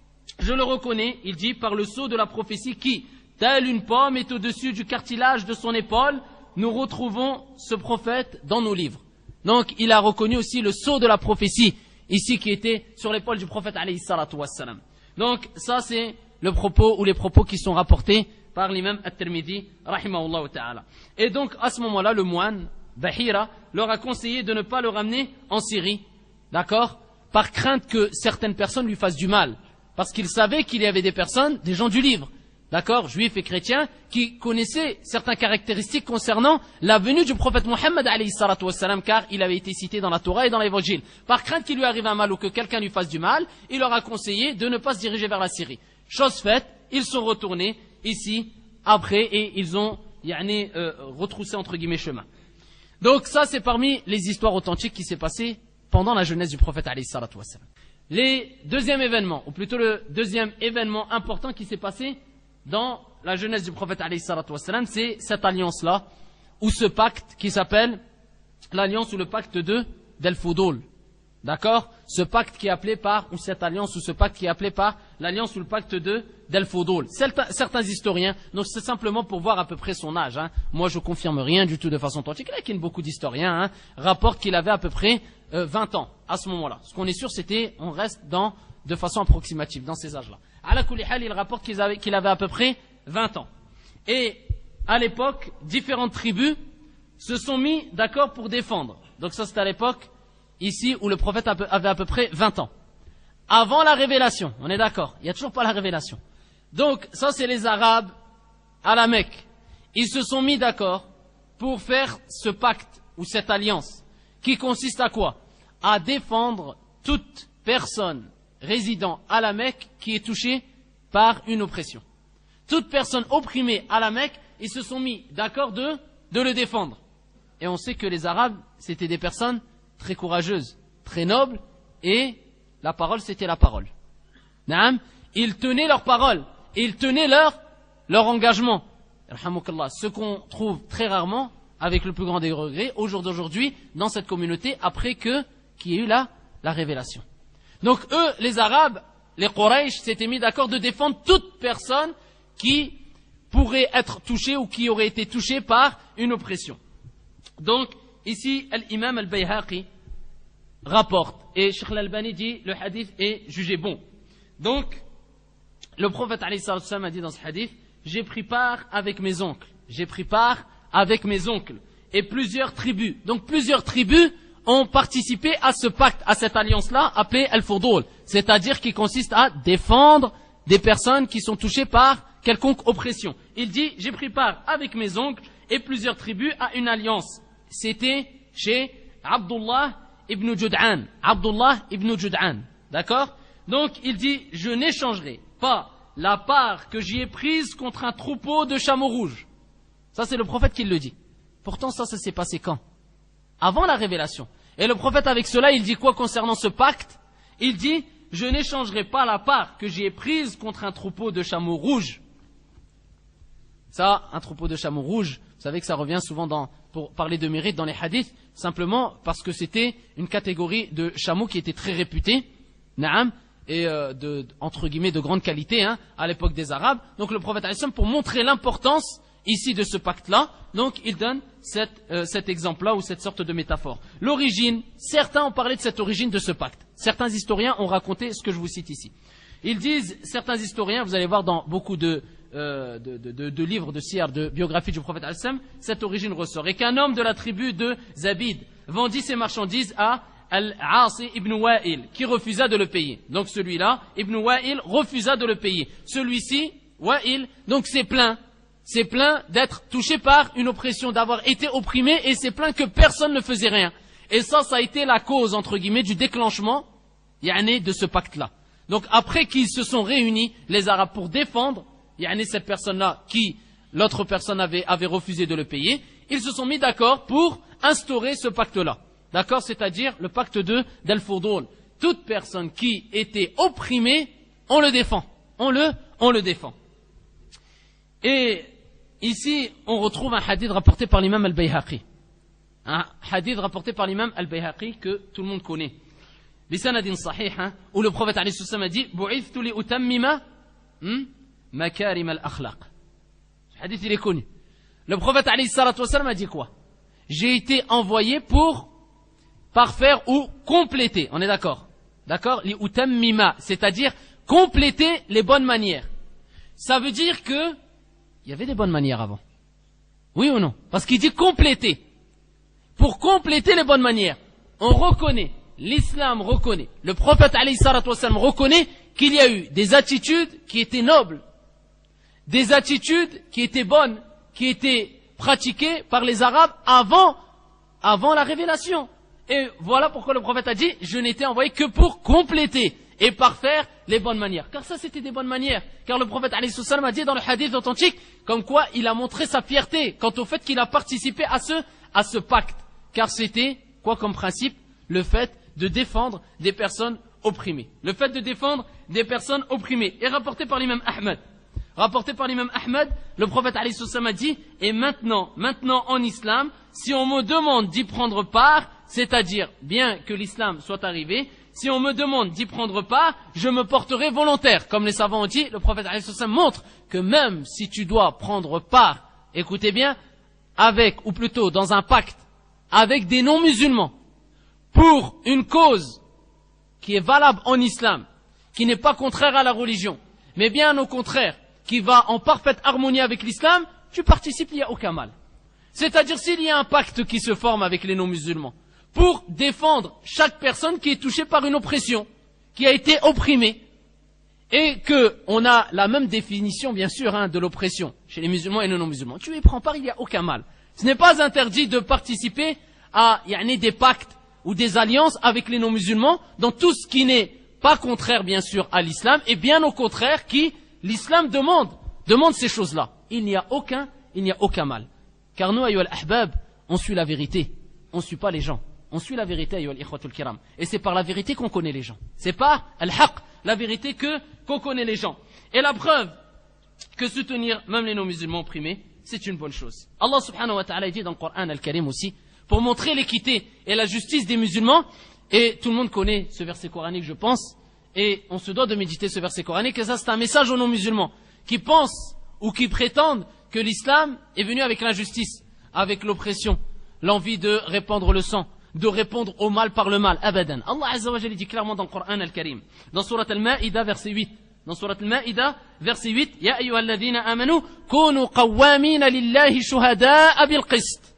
je le reconnais, il dit, par le sceau de la prophétie qui, telle une pomme est au-dessus du cartilage de son épaule, nous retrouvons ce prophète dans nos livres. Donc, il a reconnu aussi le sceau de la prophétie, ici qui était sur l'épaule du prophète alayhi salatu wassalam. Donc, ça c'est le propos ou les propos qui sont rapportés par l'imam At-Tirmidhi, rahimahullah ta'ala. Et donc, à ce moment-là, le moine, Bahira, leur a conseillé de ne pas le ramener en Syrie, d'accord, par crainte que certaines personnes lui fassent du mal. Parce qu'il savait qu'il y avait des personnes, des gens du livre, d'accord, juifs et chrétiens, qui connaissaient certaines caractéristiques concernant la venue du prophète Mohammed alayhi salatu wassalam, car il avait été cité dans la Torah et dans l'évangile. Par crainte qu'il lui arrive un mal ou que quelqu'un lui fasse du mal, il leur a conseillé de ne pas se diriger vers la Syrie. Chose faite, ils sont retournés ici, après, et ils ont, yani, euh, retroussé entre guillemets chemin. Donc ça, c'est parmi les histoires authentiques qui s'est passées pendant la jeunesse du prophète alayhi salatu wassalam. Les deuxième événement, ou plutôt le deuxième événement important qui s'est passé dans la jeunesse du prophète alayhi salatu wassalam, c'est cette alliance-là, ou ce pacte qui s'appelle l'alliance ou le pacte de d'El-Fudul. D'accord? Ce pacte qui est appelé par, ou cette alliance ou ce pacte qui est appelé par l'alliance ou le pacte de d'El-Fudul. Certains, certains historiens, donc c'est simplement pour voir à peu près son âge, hein. Moi je confirme rien du tout de façon authentique, là qu'il y a beaucoup d'historiens, hein, rapportent qu'il avait à peu près euh, vingt ans à ce moment-là. Ce qu'on est sûr, c'était, on reste dans, de façon approximative, dans ces âges-là. Ala kulli hal, il rapporte qu'il avait, qu'il avait à peu près vingt ans. Et à l'époque, différentes tribus se sont mis d'accord pour défendre. Donc ça, c'était à l'époque, ici, où le prophète avait à peu près vingt ans. avant la révélation. On est d'accord? Il n'y a toujours pas la révélation. Donc, ça c'est les Arabes à la Mecque. Ils se sont mis d'accord pour faire ce pacte ou cette alliance qui consiste à quoi? À défendre toute personne résidant à la Mecque qui est touchée par une oppression. Toute personne opprimée à la Mecque, ils se sont mis d'accord de, de le défendre. Et on sait que les Arabes, c'était des personnes très courageuses, très nobles, et la parole, c'était la parole. Naam, ils tenaient leur parole, et ils tenaient leur, leur engagement. Ce qu'on trouve très rarement, avec le plus grand des regrets, au jour d'aujourd'hui, dans cette communauté, après que, qu'il y ait eu la, la révélation. Donc eux, les Arabes, les Quraysh, s'étaient mis d'accord de défendre toute personne qui pourrait être touchée ou qui aurait été touchée par une oppression. Donc, ici, l'imam al-Bayhaqi rapporte, et Cheikh al-Albani dit, le hadith est jugé bon. Donc, le prophète alayhi salatu wassalam a dit dans ce hadith, j'ai pris part avec mes oncles, j'ai pris part avec mes oncles, et plusieurs tribus. Donc, plusieurs tribus ont participé à ce pacte, à cette alliance-là, appelée al-Fudul, c'est-à-dire qui consiste à défendre des personnes qui sont touchées par quelconque oppression. Il dit, j'ai pris part avec mes oncles et plusieurs tribus à une alliance. C'était chez Abdullah ibn Jud'an. Abdullah ibn Jud'an. D'accord? Donc, il dit, je n'échangerai pas la part que j'y ai prise contre un troupeau de chameaux rouges. Ça, c'est le prophète qui le dit. Pourtant, ça, ça s'est passé quand? Avant la révélation. Et le prophète, avec cela, il dit quoi concernant ce pacte? Il dit, je n'échangerai pas la part que j'y ai prise contre un troupeau de chameaux rouges. Ça, un troupeau de chameaux rouges, vous savez que ça revient souvent dans, pour parler de mérite dans les hadiths, simplement parce que c'était une catégorie de chameaux qui était très réputée, naam, et euh, de, entre guillemets de grande qualité hein, à l'époque des Arabes. Donc le prophète alayhi salam, pour montrer l'importance ici de ce pacte-là, donc il donne cette, euh, cet exemple-là ou cette sorte de métaphore. L'origine, certains ont parlé de cette origine de ce pacte. Certains historiens ont raconté ce que je vous cite ici. Ils disent, certains historiens, vous allez voir dans beaucoup de, euh, de, de, de, de livres de siyar, de biographies du prophète alayhi salam, cette origine ressort. Et qu'un homme de la tribu de Zabid vendit ses marchandises à Al-Asi ibn Wa'il, qui refusa de le payer. Donc celui-là, Ibn Wa'il, refusa de le payer. Celui-ci, Wa'il, donc s'est plaint. C'est plaint d'être touché par une oppression, d'avoir été opprimé, et c'est plaint que personne ne faisait rien. Et ça, ça a été la cause, entre guillemets, du déclenchement, yani, de ce pacte-là. Donc après qu'ils se sont réunis, les Arabes, pour défendre, yani, cette personne-là, qui, l'autre personne avait, avait refusé de le payer, ils se sont mis d'accord pour instaurer ce pacte-là. D'accord? C'est-à-dire le pacte de d'Al-Fudul. Toute personne qui était opprimée, on le défend. On le, on le défend. Et ici, on retrouve un hadith rapporté par l'imam al-Bayhaqi. Un hadith rapporté par l'imam al-Bayhaqi que tout le monde connaît. Bisanadin sahih, hein, où le prophète alayhi salam a dit Bu'ithtu li utammima makarim al-akhlaq. Ce hadith, il est connu. Le prophète alayhi salam a dit quoi? J'ai été envoyé pour parfaire ou compléter. On est d'accord? D'accord? Li utammima, c'est-à-dire compléter les bonnes manières. Ça veut dire que il y avait des bonnes manières avant. Oui ou non? Parce qu'il dit compléter. Pour compléter les bonnes manières, on reconnaît, l'islam reconnaît, le prophète alayhi salatu wassalam reconnaît qu'il y a eu des attitudes qui étaient nobles, des attitudes qui étaient bonnes, qui étaient pratiquées par les Arabes avant, avant la révélation. Et voilà pourquoi le prophète a dit, je n'étais envoyé que pour compléter et parfaire les bonnes manières. Car ça, c'était des bonnes manières. Car le prophète alayhi salam a dit dans le hadith authentique, comme quoi il a montré sa fierté quant au fait qu'il a participé à ce, à ce pacte. Car c'était, quoi comme principe, le fait de défendre des personnes opprimées. Le fait de défendre des personnes opprimées. Et rapporté par l'imam Ahmed. Rapporté par l'imam Ahmed, le prophète alayhi salam a dit, et maintenant, maintenant en islam, si on me demande d'y prendre part, c'est-à-dire, bien que l'islam soit arrivé, si on me demande d'y prendre part, je me porterai volontaire. Comme les savants ont dit, le prophète alayhi salam montre que même si tu dois prendre part, écoutez bien, avec, ou plutôt dans un pacte, avec des non-musulmans, pour une cause qui est valable en islam, qui n'est pas contraire à la religion, mais bien au contraire, qui va en parfaite harmonie avec l'islam, tu participes, il n'y a aucun mal. C'est-à-dire s'il y a un pacte qui se forme avec les non-musulmans, pour défendre chaque personne qui est touchée par une oppression, qui a été opprimé, et que on a la même définition, bien sûr, hein, de l'oppression chez les musulmans et les non-musulmans. Tu y prends part, il n'y a aucun mal. Ce n'est pas interdit de participer à yani, des pactes ou des alliances avec les non-musulmans dans tout ce qui n'est pas contraire, bien sûr, à l'islam, et bien au contraire, qui l'islam demande, demande ces choses-là. Il n'y a aucun, il n'y a aucun mal. Car nous, ayyuhal ahbab, on suit la vérité, on ne suit pas les gens. On suit la vérité, ayyuhal ikhwatul kiram. Et c'est par la vérité qu'on connaît les gens. C'est par al-haq, la vérité que qu'on connaît les gens. Et la preuve que soutenir même les non-musulmans opprimés, c'est une bonne chose. Allah subhanahu wa ta'ala dit dans le Coran al-Karim aussi, pour montrer l'équité et la justice des musulmans, et tout le monde connaît ce verset coranique, je pense, et on se doit de méditer ce verset coranique, et ça c'est un message aux non-musulmans, qui pensent ou qui prétendent que l'islam est venu avec l'injustice, avec l'oppression, l'envie de répandre le sang, de répondre au mal par le mal. Abadan. Allah Azza wa Jalla dit clairement dans le Coran al-Karim, dans Surat al-Ma'ida, verset huit. Dans Surat al-Ma'ida, verset huit, Ya ayyuhalladhina amanu, kunu qawwamina lillahi shuhada'a bil qist.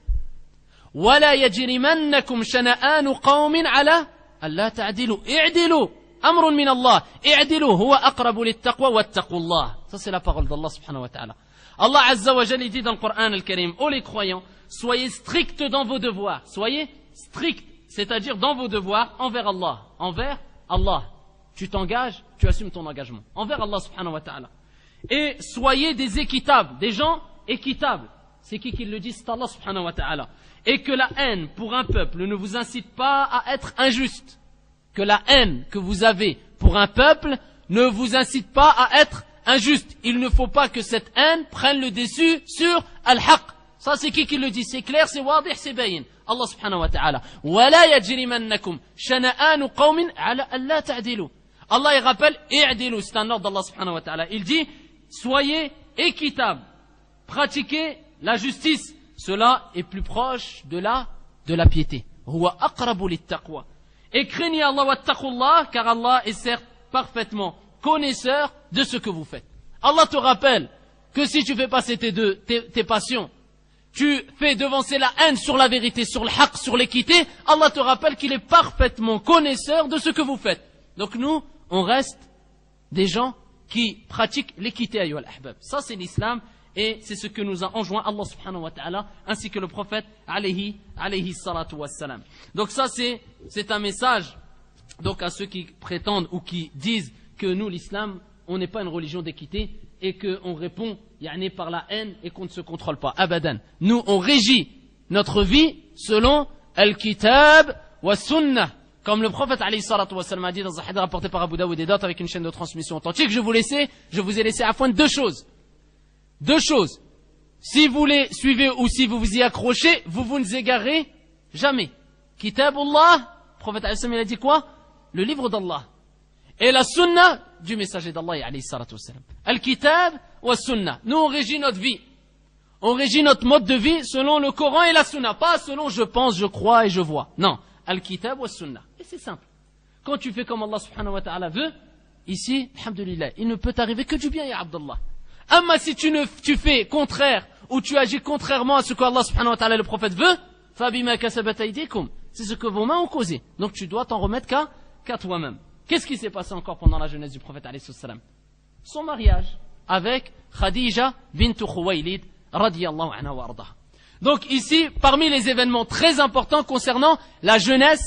Wa la yajrimannakum shana'anu qawmin ala alla ta'dilu. I'dilu. Amrun min Allah. I'dilu huwa aqrabu littaqwa wattaqullah. Ça c'est la parole d'Allah subhanahu wa ta'ala. Allah Azza wa Jalla dit dans le Coran al-Karim, ô les croyants, soyez stricts dans vos devoirs. Soyez strict, c'est-à-dire dans vos devoirs envers Allah, envers Allah. Tu t'engages, tu assumes ton engagement envers Allah subhanahu wa ta'ala. Et soyez des équitables, des gens équitables. C'est qui qui le dit? C'est Allah subhanahu wa ta'ala. Et que la haine pour un peuple ne vous incite pas à être injuste. Que la haine que vous avez pour un peuple ne vous incite pas à être injuste. Il ne faut pas que cette haine prenne le dessus sur al-haq. Ça c'est qui qui le dit? C'est clair, c'est wadih, c'est bayin. Allah subhanahu wa ta'ala. وَلَا يَجْرِمَنَّكُمْ شَنَآنُ قَوْمٍ عَلَى أَلَّا تَعْدِلُوا. Allah il rappelle, i'dilu, c'est un ordre d'Allah subhanahu wa ta'ala. Il dit, soyez équitables, pratiquez la justice. Cela est plus proche de la, de la piété. هُوَ أَقْرَبُ لِلتَّقْوَى. Et craignez Allah wattaqullah, car Allah est certes parfaitement connaisseur de ce que vous faites. Allah te rappelle que si tu fais passer tes deux, tes, tes passions, tu fais devancer la haine sur la vérité, sur le haqq, sur l'équité, Allah te rappelle qu'il est parfaitement connaisseur de ce que vous faites. Donc nous, on reste des gens qui pratiquent l'équité, ayyuhal ahbab. Ça c'est l'islam, et c'est ce que nous a enjoint Allah subhanahu wa ta'ala, ainsi que le prophète, alayhi, alayhi salatu wassalam. Donc ça c'est, c'est un message, donc à ceux qui prétendent ou qui disent que nous, l'islam, on n'est pas une religion d'équité, et qu'on répond yani, par la haine et qu'on ne se contrôle pas. Abadan. Nous, on régit notre vie selon Al-Kitab wa Sunnah. Comme le prophète alayhi salatu wa sallam a dit dans un hadith rapporté par Abu Daoud et d'autres avec une chaîne de transmission authentique, je vous laissais, je vous ai laissé à fond deux choses. Deux choses. Si vous les suivez ou si vous vous y accrochez, vous vous ne égarez jamais. Kitabullah, le prophète alayhi sallam il a dit quoi? Le livre d'Allah. Et la Sunnah du messager d'Allah alayhi salatu wa sallam. Al-Kitab wa Sunnah. Nous, on régit notre vie. On régit notre mode de vie selon le Coran et la Sunnah. Pas selon je pense, je crois et je vois. Non. Al-Kitab wa Sunnah. Et c'est simple. Quand tu fais comme Allah subhanahu wa ta'ala veut, ici, alhamdulillah, il ne peut t'arriver que du bien, ya Abdullah. Amma si tu, ne, tu fais contraire ou tu agis contrairement à ce que Allah subhanahu wa ta'ala et le prophète veut, fabima kasabat aydikum. C'est ce que vos mains ont causé. Donc tu dois t'en remettre qu'à, qu'à toi-même. Qu'est-ce qui s'est passé encore pendant la jeunesse du prophète alayhi salam? Son mariage avec Khadija bint Khuwaylid radiyallahu anha wa arda. Donc ici, parmi les événements très importants concernant la jeunesse,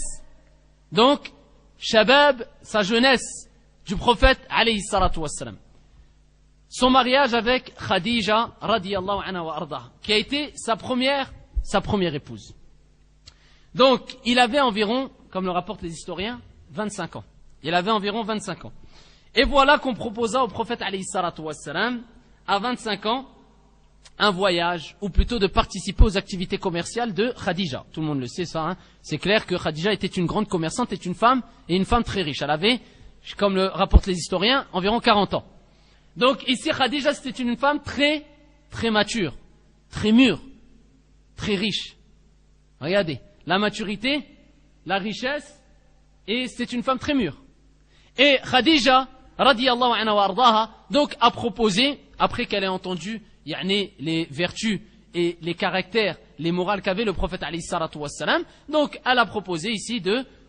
donc Shabab, sa jeunesse du prophète alayhi salatu wassalam. Son mariage avec Khadija radiyallahu anha wa arda, qui a été sa première, sa première épouse. Donc il avait environ, comme le rapportent les historiens, vingt-cinq ans. Il avait environ vingt-cinq ans. Et voilà qu'on proposa au prophète alayhi salatu wassalam, à vingt-cinq ans, un voyage, ou plutôt de participer aux activités commerciales de Khadija. Tout le monde le sait ça, hein. C'est clair que Khadija était une grande commerçante, est une femme, et une femme très riche. Elle avait, comme le rapportent les historiens, environ quarante ans. Donc ici Khadija c'était une femme très, très mature, très mûre, très riche. Regardez, la maturité, la richesse, et c'est une femme très mûre. Et Khadija, radiyallahu anha wa ardaha, donc a proposé, après qu'elle ait entendu yani, les vertus et les caractères, les morales qu'avait le prophète alayhi salatu wassalam, donc elle a proposé ici de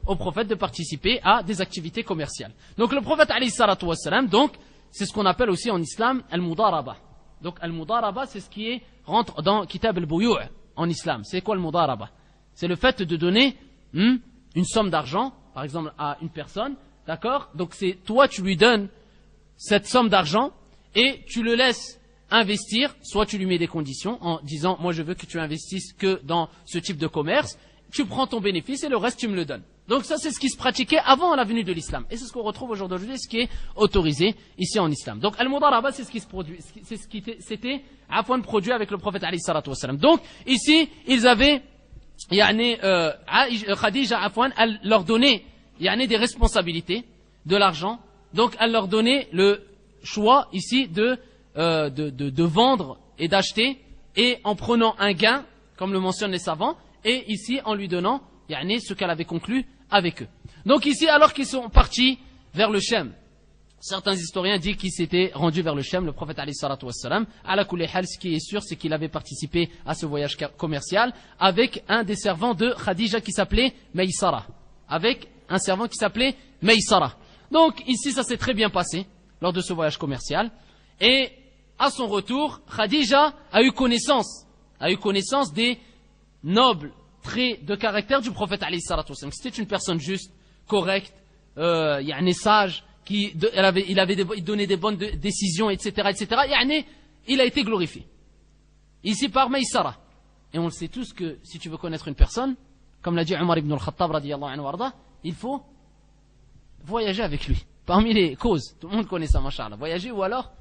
au prophète de participer à des activités commerciales. Donc le prophète alayhi salatu wassalam, donc, c'est ce qu'on appelle aussi en islam al-mudaraba. Donc al-mudaraba, c'est ce qui est, rentre dans Kitab al-Buyu' en islam. C'est quoi le mudaraba? C'est le fait de donner hmm, une somme d'argent, par exemple à une personne, d'accord? Donc c'est toi, tu lui donnes cette somme d'argent et tu le laisses investir, soit tu lui mets des conditions en disant moi je veux que tu investisses que dans ce type de commerce, tu prends ton bénéfice et le reste tu me le donnes. Donc ça c'est ce qui se pratiquait avant la venue de l'islam et c'est ce qu'on retrouve aujourd'hui, ce qui est autorisé ici en islam. Donc al-mudaraba c'est ce qui se produit, c'est ce qui c'était afwan produit avec le prophète alayhi salatu wassalam. Donc ici ils avaient yani euh, Khadija afwan elle leur donnait yani des responsabilités, de l'argent. Donc elle leur donnait le choix ici de Euh, de, de, de vendre et d'acheter et en prenant un gain comme le mentionnent les savants et ici en lui donnant yani, ce qu'elle avait conclu avec eux. Donc ici alors qu'ils sont partis vers le Shem, certains historiens disent qu'ils s'étaient rendus vers le Shem, le prophète alayhi salatu wassalam. Ala kulli hal, ce qui est sûr c'est qu'il avait participé à ce voyage commercial avec un des servants de Khadija qui s'appelait Maysara, avec un servant qui s'appelait Maysara. Donc ici ça s'est très bien passé lors de ce voyage commercial. Et à son retour, Khadija a eu connaissance, a eu connaissance des nobles traits de caractère du prophète alayhi salatu wassalam. C'était une personne juste, correcte, euh, yani sage, qui, de, elle avait, il avait des, il donnait des bonnes de, décisions, et cetera, et cetera. Yani, il a été glorifié. Ici par Maysara. Et on le sait tous que si tu veux connaître une personne, comme l'a dit Omar ibn al-Khattab radiyallahu anhu warda, il faut voyager avec lui. Parmi les causes, tout le monde connaît ça, mashallah. Voyager ou alors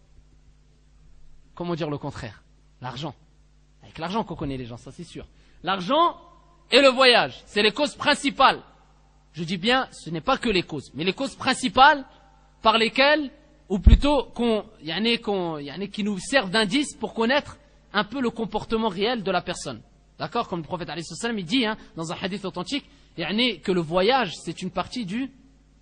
comment dire le contraire? L'argent. Avec l'argent qu'on connaît les gens, ça c'est sûr. L'argent et le voyage, c'est les causes principales. Je dis bien, ce n'est pas que les causes, mais les causes principales par lesquelles, ou plutôt qu'on, y en a, qu'on, y en a qui nous servent d'indice pour connaître un peu le comportement réel de la personne. D'accord? Comme le prophète alayhi salam, il dit hein, dans un hadith authentique, y en a que le voyage, c'est une partie du,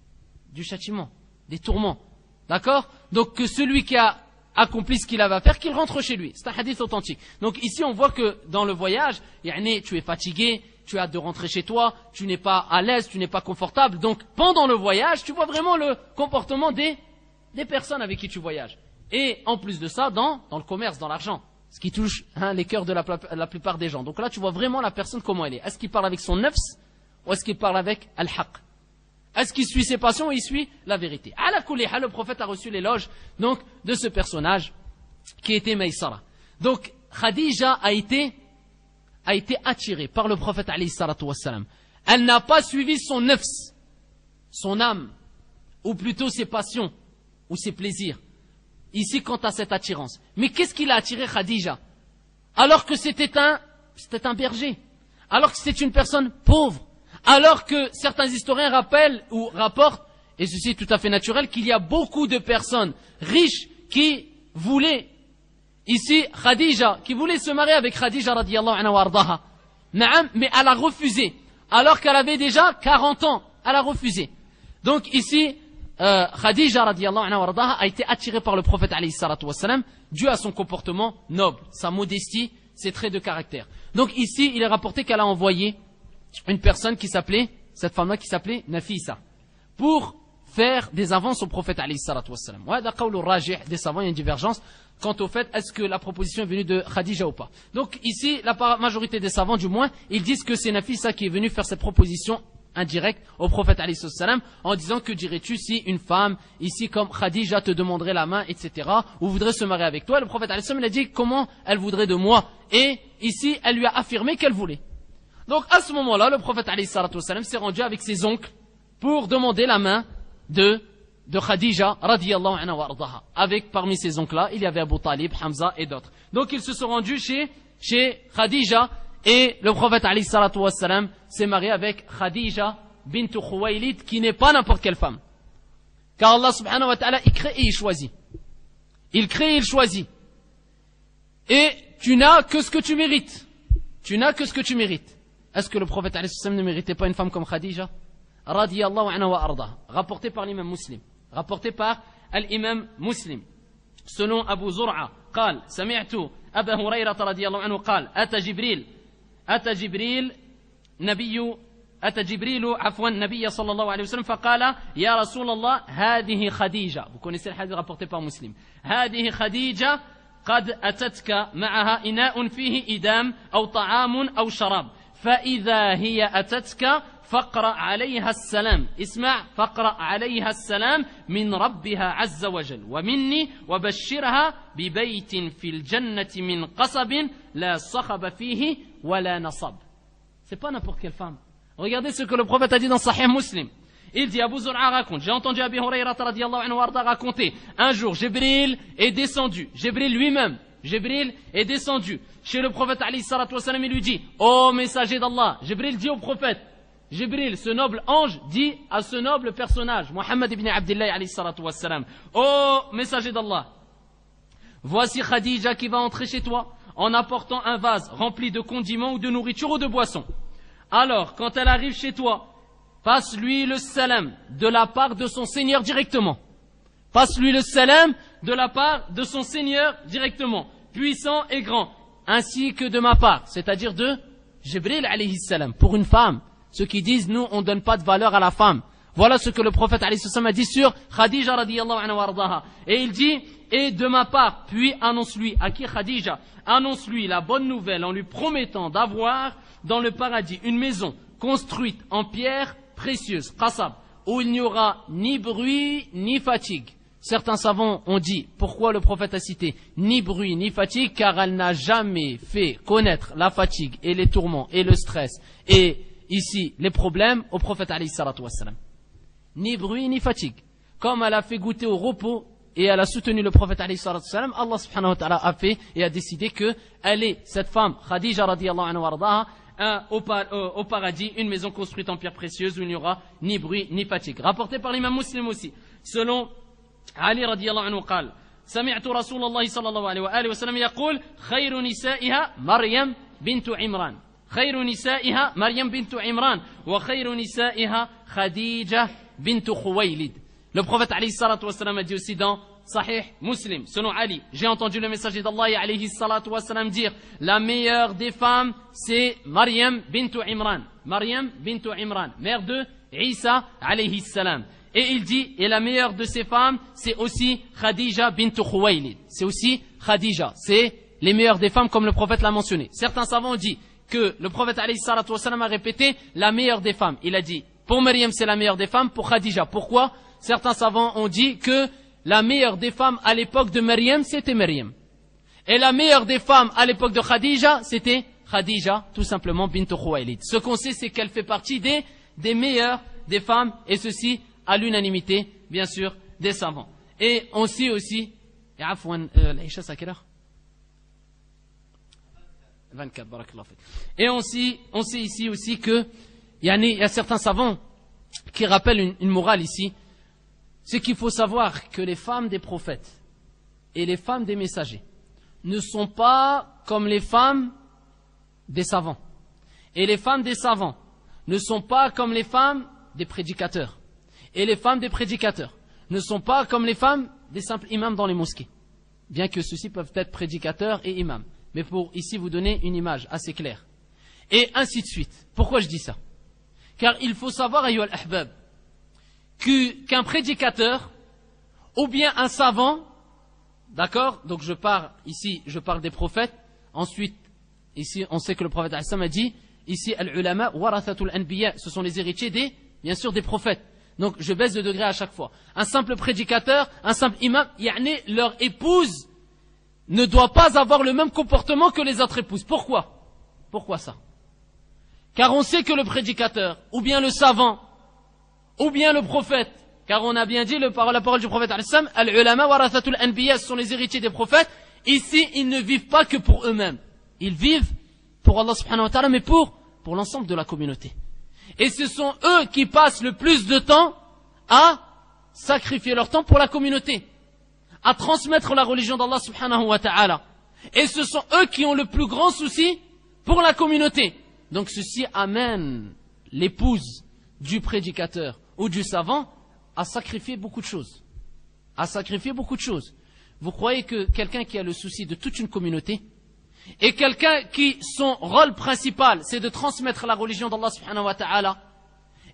du châtiment, des tourments. D'accord? Donc que celui qui a accompli ce qu'il avait à faire, qu'il rentre chez lui. C'est un hadith authentique. Donc ici, on voit que dans le voyage, yani, tu es fatigué, tu as hâte de rentrer chez toi, tu n'es pas à l'aise, tu n'es pas confortable. Donc pendant le voyage, tu vois vraiment le comportement des, des personnes avec qui tu voyages. Et en plus de ça, dans, dans le commerce, dans l'argent, ce qui touche hein, les cœurs de la, la plupart des gens. Donc là, tu vois vraiment la personne comment elle est. Est-ce qu'il parle avec son nafs ou est-ce qu'il parle avec al-haq? Est-ce qu'il suit ses passions ou il suit la vérité? Ala kulli hal, le prophète a reçu l'éloge donc de ce personnage qui était Maysara. Donc Khadija a été a été attirée par le prophète alayhi salatu wassalam. Elle n'a pas suivi son nafs, son âme, ou plutôt ses passions ou ses plaisirs. Ici quant à cette attirance. Mais qu'est-ce qui l'a attiré Khadija? Alors que c'était un c'était un berger, alors que c'était une personne pauvre. Alors que certains historiens rappellent ou rapportent, et ceci est tout à fait naturel, qu'il y a beaucoup de personnes riches qui voulaient, ici Khadija, qui voulaient se marier avec Khadija radiyallahu anha wa ardaha. Naam, mais elle a refusé. Alors qu'elle avait déjà quarante ans, elle a refusé. Donc ici, euh, Khadija radiyallahu anha wa ardaha a été attirée par le prophète alayhi salatu wassalam, dû à son comportement noble, sa modestie, ses traits de caractère. Donc ici, il est rapporté qu'elle a envoyé une personne qui s'appelait, cette femme-là qui s'appelait Nafisa, pour faire des avances au prophète alayhi salatu wassalam. Ouais, d'accord, le rajih des savants, il y a une divergence quant au fait, est-ce que la proposition est venue de Khadija ou pas. Donc ici, la majorité des savants, du moins, ils disent que c'est Nafisa qui est venue faire cette proposition indirecte au prophète alayhi salam, en disant que dirais-tu si une femme, ici comme Khadija te demanderait la main, et cetera, ou voudrait se marier avec toi. Le prophète alayhi salam, il a dit comment elle voudrait de moi. Et ici, elle lui a affirmé qu'elle voulait. Donc à ce moment-là, le prophète alayhi salatu wassalam s'est rendu avec ses oncles pour demander la main de, de Khadija radiyallahu anha wa ardaha. Avec parmi ses oncles-là, il y avait Abu Talib, Hamza et d'autres. Donc ils se sont rendus chez, chez Khadija et le prophète alayhi salatu wassalam s'est marié avec Khadija bint Khuwaylid qui n'est pas n'importe quelle femme. Car Allah subhanahu wa ta'ala, il crée et il choisit. Il crée et il choisit. Et tu n'as que ce que tu mérites. Tu n'as que ce que tu mérites. Est-ce que le prophète alayhi salam ne méritait pas une femme comme Khadija radiyallahu anha wa arda, rapporté par l'imam Muslim, rapporté par l'imam Muslim, selon Abu Zur'a, قال سمعت أبا هريرة رضي الله عنه قال أتى جبريل أتى جبريل نبي أتى جبريل عفوا النبي صلى الله عليه وسلم فقال يا رسول الله هذه خديجة. Vous connaissez le hadith rapporté par Muslim. هذه خديجة قد أتتك معها إناء فيه إدام أو طعام أو شراب فإذا هي أتتك فاقرأ عليها السلام. اسمع فاقرأ عليها السلام من ربها عز وجل ومني وبشرها ببيت في الجنة من قصب لا صخب فيه ولا نصب. C'est pas n'importe quelle femme. Regardez ce que le prophète a dit dans Sahih Muslim. Il dit, Abu Zur'a raconte, j'ai entendu Abi Hurayra radiyallahu anhu warda raconter, un jour, Jibril est descendu, Jibril lui-même, Jibril est descendu chez le prophète alayhi salatu wassalam, il lui dit, ô messager d'Allah, Jibril dit au prophète, Jibril, ce noble ange, dit à ce noble personnage, Muhammad ibn Abdullah alayhi salatu wassalam, ô messager d'Allah, voici Khadija qui va entrer chez toi en apportant un vase rempli de condiments ou de nourriture ou de boissons. Alors, quand elle arrive chez toi, passe-lui le salam de la part de son Seigneur directement. Passe-lui le salam de la part de son Seigneur directement, puissant et grand, ainsi que de ma part, c'est-à-dire de Jibril alayhi salam. Pour une femme, ceux qui disent, nous, on ne donne pas de valeur à la femme. Voilà ce que le prophète alayhi salam a dit sur Khadija radiyallahu anha wardaha. Et il dit, et de ma part, puis annonce-lui, à qui Khadija, annonce-lui la bonne nouvelle en lui promettant d'avoir dans le paradis une maison construite en pierre précieuse, qasab, où il n'y aura ni bruit ni fatigue. Certains savants ont dit, pourquoi le prophète a cité ni bruit ni fatigue, car elle n'a jamais fait connaître la fatigue et les tourments et le stress et ici les problèmes au prophète alayhi salatu wassalam. Ni bruit ni fatigue. Comme elle a fait goûter au repos et elle a soutenu le prophète alayhi salatu wassalam, Allah subhanahu wa ta'ala a fait et a décidé que elle est, cette femme, Khadija radiyallahu anha wardaha, Un, au, au, au paradis, une maison construite en pierre précieuse où il n'y aura ni bruit ni fatigue. Rapporté par l'imam Muslim aussi, selon Ali radiyallahu anhu قال سمعت رسول الله صلى الله عليه وآله وسلم يقول خير نسائها مريم بنت عمران خير نسائها مريم بنت عمران وخير نسائها خديجة بنت خويلد. Le prophète alayhi salatu wassalam a dit aussi dans Sahih Muslim, selon Ali, j'ai entendu le messager d'Allah alayhi salatu wassalam dire, la meilleure des femmes, c'est Maryam bintu Imran. Maryam bintu Imran, mère de Isa alayhi salam. Et il dit, et la meilleure de ces femmes, c'est aussi Khadija bintu Khuwaylid. C'est aussi Khadija. C'est les meilleures des femmes comme le prophète l'a mentionné. Certains savants ont dit que le prophète alayhi salatu wassalam a répété la meilleure des femmes. Il a dit, pour Maryam c'est la meilleure des femmes, pour Khadija. Pourquoi? Certains savants ont dit que la meilleure des femmes à l'époque de Maryam, c'était Maryam. Et la meilleure des femmes à l'époque de Khadija, c'était Khadija, tout simplement, bint Khuwaylid. Ce qu'on sait, c'est qu'elle fait partie des, des meilleures des femmes, et ceci à l'unanimité, bien sûr, des savants. Et on sait aussi, et afouan, euh, l'Aïcha, c'est à quelle heure? vingt-quatre, barakallahu fik. Et on sait, on sait ici aussi que, il y, y a certains savants qui rappellent une, une morale ici, c'est qu'il faut savoir que les femmes des prophètes et les femmes des messagers ne sont pas comme les femmes des savants. Et les femmes des savants ne sont pas comme les femmes des prédicateurs. Et les femmes des prédicateurs ne sont pas comme les femmes des simples imams dans les mosquées. Bien que ceux-ci peuvent être prédicateurs et imams. Mais pour ici vous donner une image assez claire. Et ainsi de suite. Pourquoi je dis ça? Car il faut savoir, ayyuha al-ahbab, qu'un prédicateur ou bien un savant, d'accord, donc je parle ici, je parle des prophètes, ensuite ici on sait que le prophète al-Sam a dit ici al-ulama warathatul anbiya, ce sont les héritiers des, bien sûr, des prophètes. Donc je baisse de degré à chaque fois. Un simple prédicateur, un simple imam, yani leur épouse ne doit pas avoir le même comportement que les autres épouses. Pourquoi? Pourquoi ça? Car on sait que le prédicateur, ou bien le savant, ou bien le prophète, car on a bien dit le parole, la parole du prophète al-Sam, al-ulama warathatul anbiya, ce sont les héritiers des prophètes. Ici, ils ne vivent pas que pour eux-mêmes. Ils vivent pour Allah subhanahu wa ta'ala, mais pour, pour l'ensemble de la communauté. Et ce sont eux qui passent le plus de temps à sacrifier leur temps pour la communauté, à transmettre la religion d'Allah subhanahu wa ta'ala. Et ce sont eux qui ont le plus grand souci pour la communauté. Donc ceci amène l'épouse du prédicateur ou du savant à sacrifier beaucoup de choses. À sacrifier beaucoup de choses. Vous croyez que quelqu'un qui a le souci de toute une communauté et quelqu'un qui, son rôle principal, c'est de transmettre la religion d'Allah subhanahu wa ta'ala,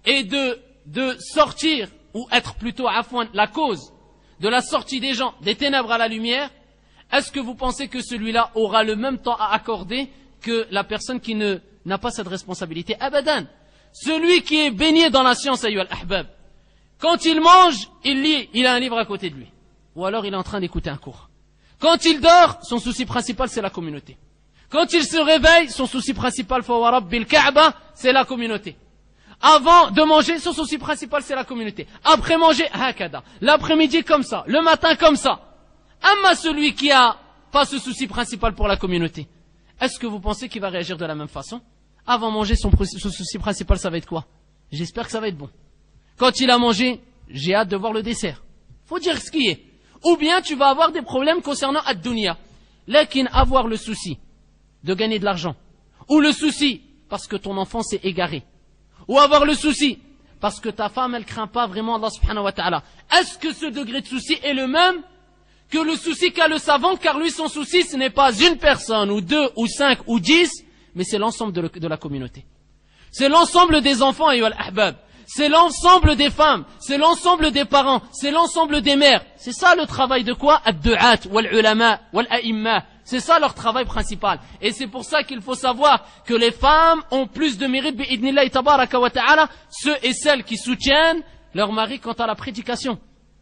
et de, de sortir, ou être plutôt afouan, la cause de la sortie des gens des ténèbres à la lumière, est-ce que vous pensez que celui-là aura le même temps à accorder que la personne qui ne, n'a pas cette responsabilité? Abadan. Celui qui est baigné dans la science, ayyuhal ahbab, quand il mange, il lit, il a un livre à côté de lui. Ou alors il est en train d'écouter un cours. Quand il dort, son souci principal, c'est la communauté. Quand il se réveille, son souci principal, fa wa rabbil Ka'ba, c'est la communauté. Avant de manger, son souci principal, c'est la communauté. Après manger, hakada. L'après-midi, comme ça. Le matin, comme ça. Amma celui qui a pas ce souci principal pour la communauté, est-ce que vous pensez qu'il va réagir de la même façon? Avant manger, son, son souci principal, ça va être quoi? J'espère que ça va être bon. Quand il a mangé, j'ai hâte de voir le dessert. Faut dire ce qui est. Ou bien tu vas avoir des problèmes concernant ad-dunya. Lakin avoir le souci de gagner de l'argent, ou le souci parce que ton enfant s'est égaré, ou avoir le souci parce que ta femme elle craint pas vraiment Allah subhanahu wa ta'ala, est-ce que ce degré de souci est le même que le souci qu'a le savant? Car lui son souci ce n'est pas une personne ou deux ou cinq ou dix, mais c'est l'ensemble de, le, de la communauté, c'est l'ensemble des enfants ayyuhal ahbab, c'est l'ensemble des femmes, c'est l'ensemble des parents, c'est l'ensemble des mères. C'est ça le travail de quoi? Ad-du'at wal-ulama wal-a'imma. C'est ça leur travail principal. Et c'est pour ça qu'il faut savoir que les femmes ont plus de mérite, bi'idnillahi tabaraka wa ta'ala, ceux et celles qui soutiennent leur mari quant à la prédication.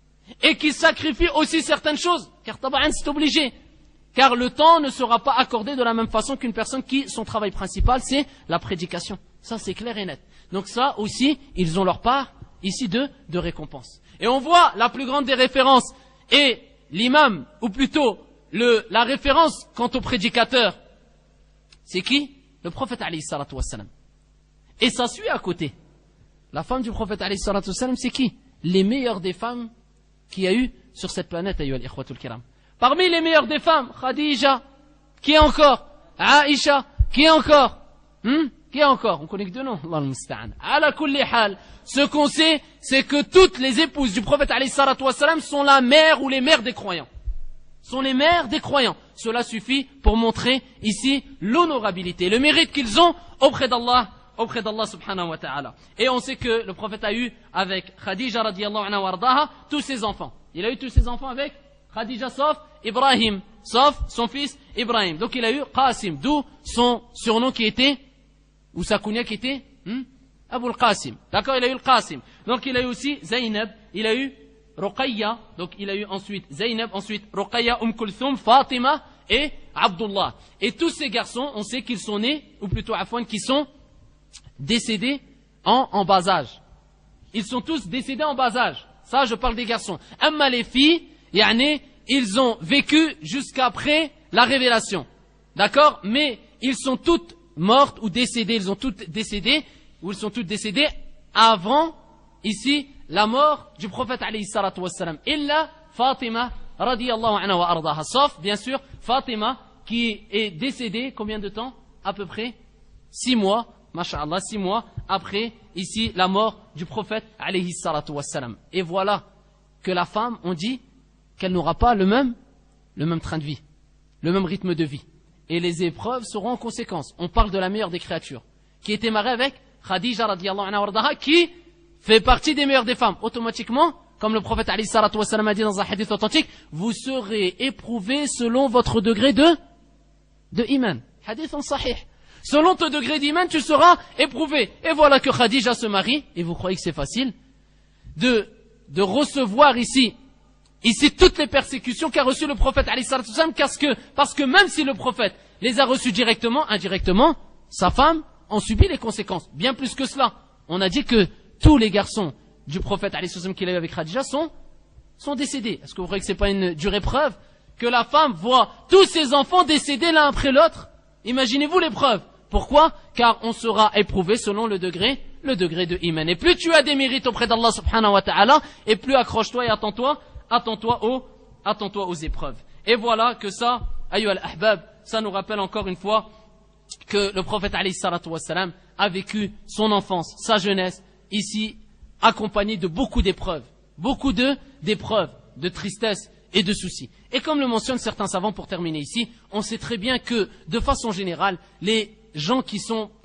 Et qui sacrifient aussi certaines choses. Car tabaran, c'est obligé. Car le temps ne sera pas accordé de la même façon qu'une personne qui, son travail principal, c'est la prédication. Ça, c'est clair et net. Donc ça aussi, ils ont leur part, ici, de, de récompense. Et on voit la plus grande des références. Et l'imam, ou plutôt, le, la référence quant au prédicateur, c'est qui? Le prophète alayhi salatu wassalam. Et ça suit à côté. La femme du prophète alayhi salatu wassalam, c'est qui? Les meilleures des femmes qu'il y a eu sur cette planète, ayyuhal ikhwatul kiram. Parmi les meilleures des femmes, Khadija, qui est encore? Aïcha, qui est encore? Hmm? Qui est encore? On connaît que deux noms. Allah al-musta'an. Ala kulli hal. Ce qu'on sait, c'est que toutes les épouses du prophète alayhi salatu wassalam sont la mère ou les mères des croyants. Sont les mères des croyants. Cela suffit pour montrer ici l'honorabilité, le mérite qu'ils ont auprès d'Allah, auprès d'Allah subhanahu wa ta'ala. Et on sait que le prophète a eu avec Khadija radiyallahu anha wardaha tous ses enfants. Il a eu tous ses enfants avec Khadija sauf Ibrahim, sauf son fils Ibrahim. Donc il a eu Qasim, d'où son surnom qui était, ou sa kunya qui était hmm? Abu al-Qasim. D'accord, il a eu le Qasim. Donc il a eu aussi Zaynab, il a eu Ruqayya, donc il a eu ensuite Zaynab, ensuite Ruqayya, Umm Kulthum, Fatima et Abdullah. Et tous ces garçons, on sait qu'ils sont nés, ou plutôt Afwan, qui sont décédés en, en bas âge. Ils sont tous décédés en bas âge. Ça, je parle des garçons. Amma les filles, yani, ils ont vécu jusqu'après la révélation. D'accord? Mais ils sont toutes mortes ou décédées, ils ont toutes décédé, ou ils sont toutes décédées avant, ici, la mort du prophète alayhi salatu wassalam. Illa Fatima radiyallahu anha wa ardaha. Sauf, bien sûr, Fatima qui est décédée, combien de temps? À peu près six mois, masha'Allah, six mois après, ici, la mort du prophète alayhi salatu wassalam. Et voilà que la femme, on dit qu'elle n'aura pas le même, le même train de vie, le même rythme de vie. Et les épreuves seront en conséquence. On parle de la meilleure des créatures, qui était mariée avec Khadija radiyallahu anha wardaha, qui fait partie des meilleures des femmes. Automatiquement, comme le prophète alayhi salatu wassalam a dit dans un hadith authentique, vous serez éprouvé selon votre degré de, de iman. Hadith en sahih. Selon ton degré d'iman, tu seras éprouvé. Et voilà que Khadija se marie, et vous croyez que c'est facile, de, de recevoir ici, ici toutes les persécutions qu'a reçues le prophète alayhi salatu wassalam, parce que, parce que même si le prophète les a reçues directement, indirectement, sa femme en subit les conséquences. Bien plus que cela. On a dit que tous les garçons du prophète alayhi salatu wassalam qu'il a eu avec Khadija sont, sont décédés. Est-ce que vous croyez que c'est pas une dure épreuve que la femme voit tous ses enfants décédés l'un après l'autre? Imaginez-vous l'épreuve. Pourquoi? Car on sera éprouvé selon le degré, le degré de iman. Et plus tu as des mérites auprès d'Allah subhanahu wa ta'ala, et plus accroche-toi et attends-toi, attends-toi aux, attends-toi aux épreuves. Et voilà que ça, ayyuhal ahbab, ça nous rappelle encore une fois que le prophète alayhi salatu wassalam a vécu son enfance, sa jeunesse, ici, accompagné de beaucoup d'épreuves. Beaucoup de, d'épreuves, de tristesse et de soucis. Et comme le mentionnent certains savants pour terminer ici, on sait très bien que, de façon générale, les gens qui sont,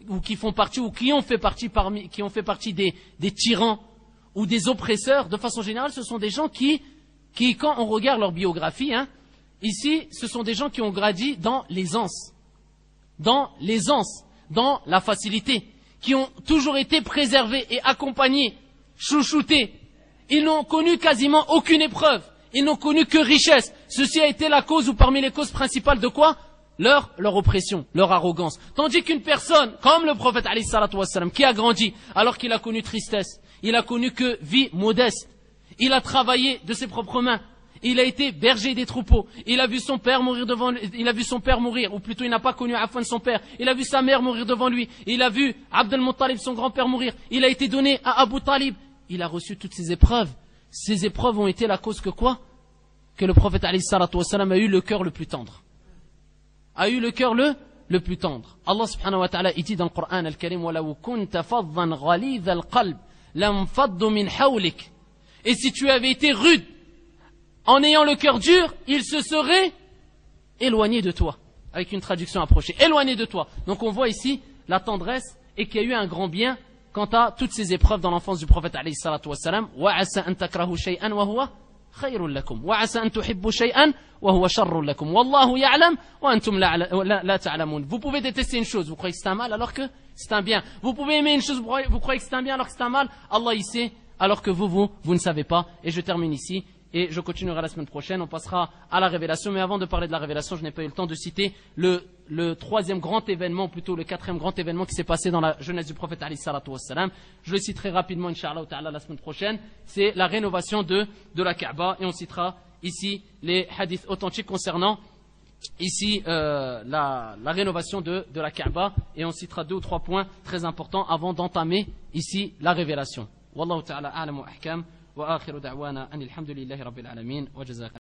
ou qui font partie, ou qui ont fait partie, parmi, qui ont fait partie des, des tyrans ou des oppresseurs, de façon générale, ce sont des gens qui, qui quand on regarde leur biographie, hein, ici, ce sont des gens qui ont grandi dans l'aisance, dans l'aisance, dans la facilité, qui ont toujours été préservés et accompagnés, chouchoutés. Ils n'ont connu quasiment aucune épreuve. Ils n'ont connu que richesse. Ceci a été la cause ou parmi les causes principales de quoi? Leur, leur oppression, leur arrogance. Tandis qu'une personne, comme le prophète alayhi salatu wassalam, qui a grandi alors qu'il a connu tristesse, il a connu que vie modeste, il a travaillé de ses propres mains, il a été berger des troupeaux, il a vu son père mourir devant lui, il a vu son père mourir, ou plutôt il n'a pas connu Afwan son père, il a vu sa mère mourir devant lui, il a vu Abd al-Muttalib son grand-père mourir, il a été donné à Abu Talib, il a reçu toutes ces épreuves. Ces épreuves ont été la cause que quoi? Que le prophète alayhi salatu wassalam a eu le cœur le plus tendre. A eu le cœur le, le plus tendre. Allah subhanahu wa ta'ala, il dit dans le Coran al-Karim, وَلَوْ كُنْتَ فَضًّا غَلِيظَ الْقَلْبِ لَانْفَضُّ مِنْ حَوْلِكَ. Et si tu avais été rude, en ayant le cœur dur, il se serait éloigné de toi. Avec une traduction approchée. Éloigné de toi. Donc on voit ici la tendresse et qu'il y a eu un grand bien quant à toutes ces épreuves dans l'enfance du prophète alayhi salatu wassalam. وَعَسَى أَن تَكْرَهُ شَيْئًا وَهُوَ خير لكم وعسى أن تحبوا شيئا وهو شر لكم والله يعلم وأنتم لا, لا تعلمون. Vous pouvez détester une chose, vous croyez que c'est un mal alors que c'est un bien. Vous pouvez aimer une chose, vous croyez que c'est un bien alors que c'est un mal. Allah y sait alors que vous, vous, vous ne savez pas. Et je termine ici. Et je continuerai la semaine prochaine, on passera à la révélation. Mais avant de parler de la révélation, je n'ai pas eu le temps de citer le, le troisième grand événement, ou plutôt le quatrième grand événement qui s'est passé dans la jeunesse du prophète alayhi salatu wassalam. Je le citerai rapidement, Inch'Allah ta'ala, la semaine prochaine. C'est la rénovation de, de la Kaaba. Et on citera ici les hadiths authentiques concernant ici euh, la, la rénovation de, de la Kaaba. Et on citera deux ou trois points très importants avant d'entamer ici la révélation. Wallahu ta'ala a'lam wa ahkam. وآخر دعوانا أن الحمد لله رب العالمين وجزاك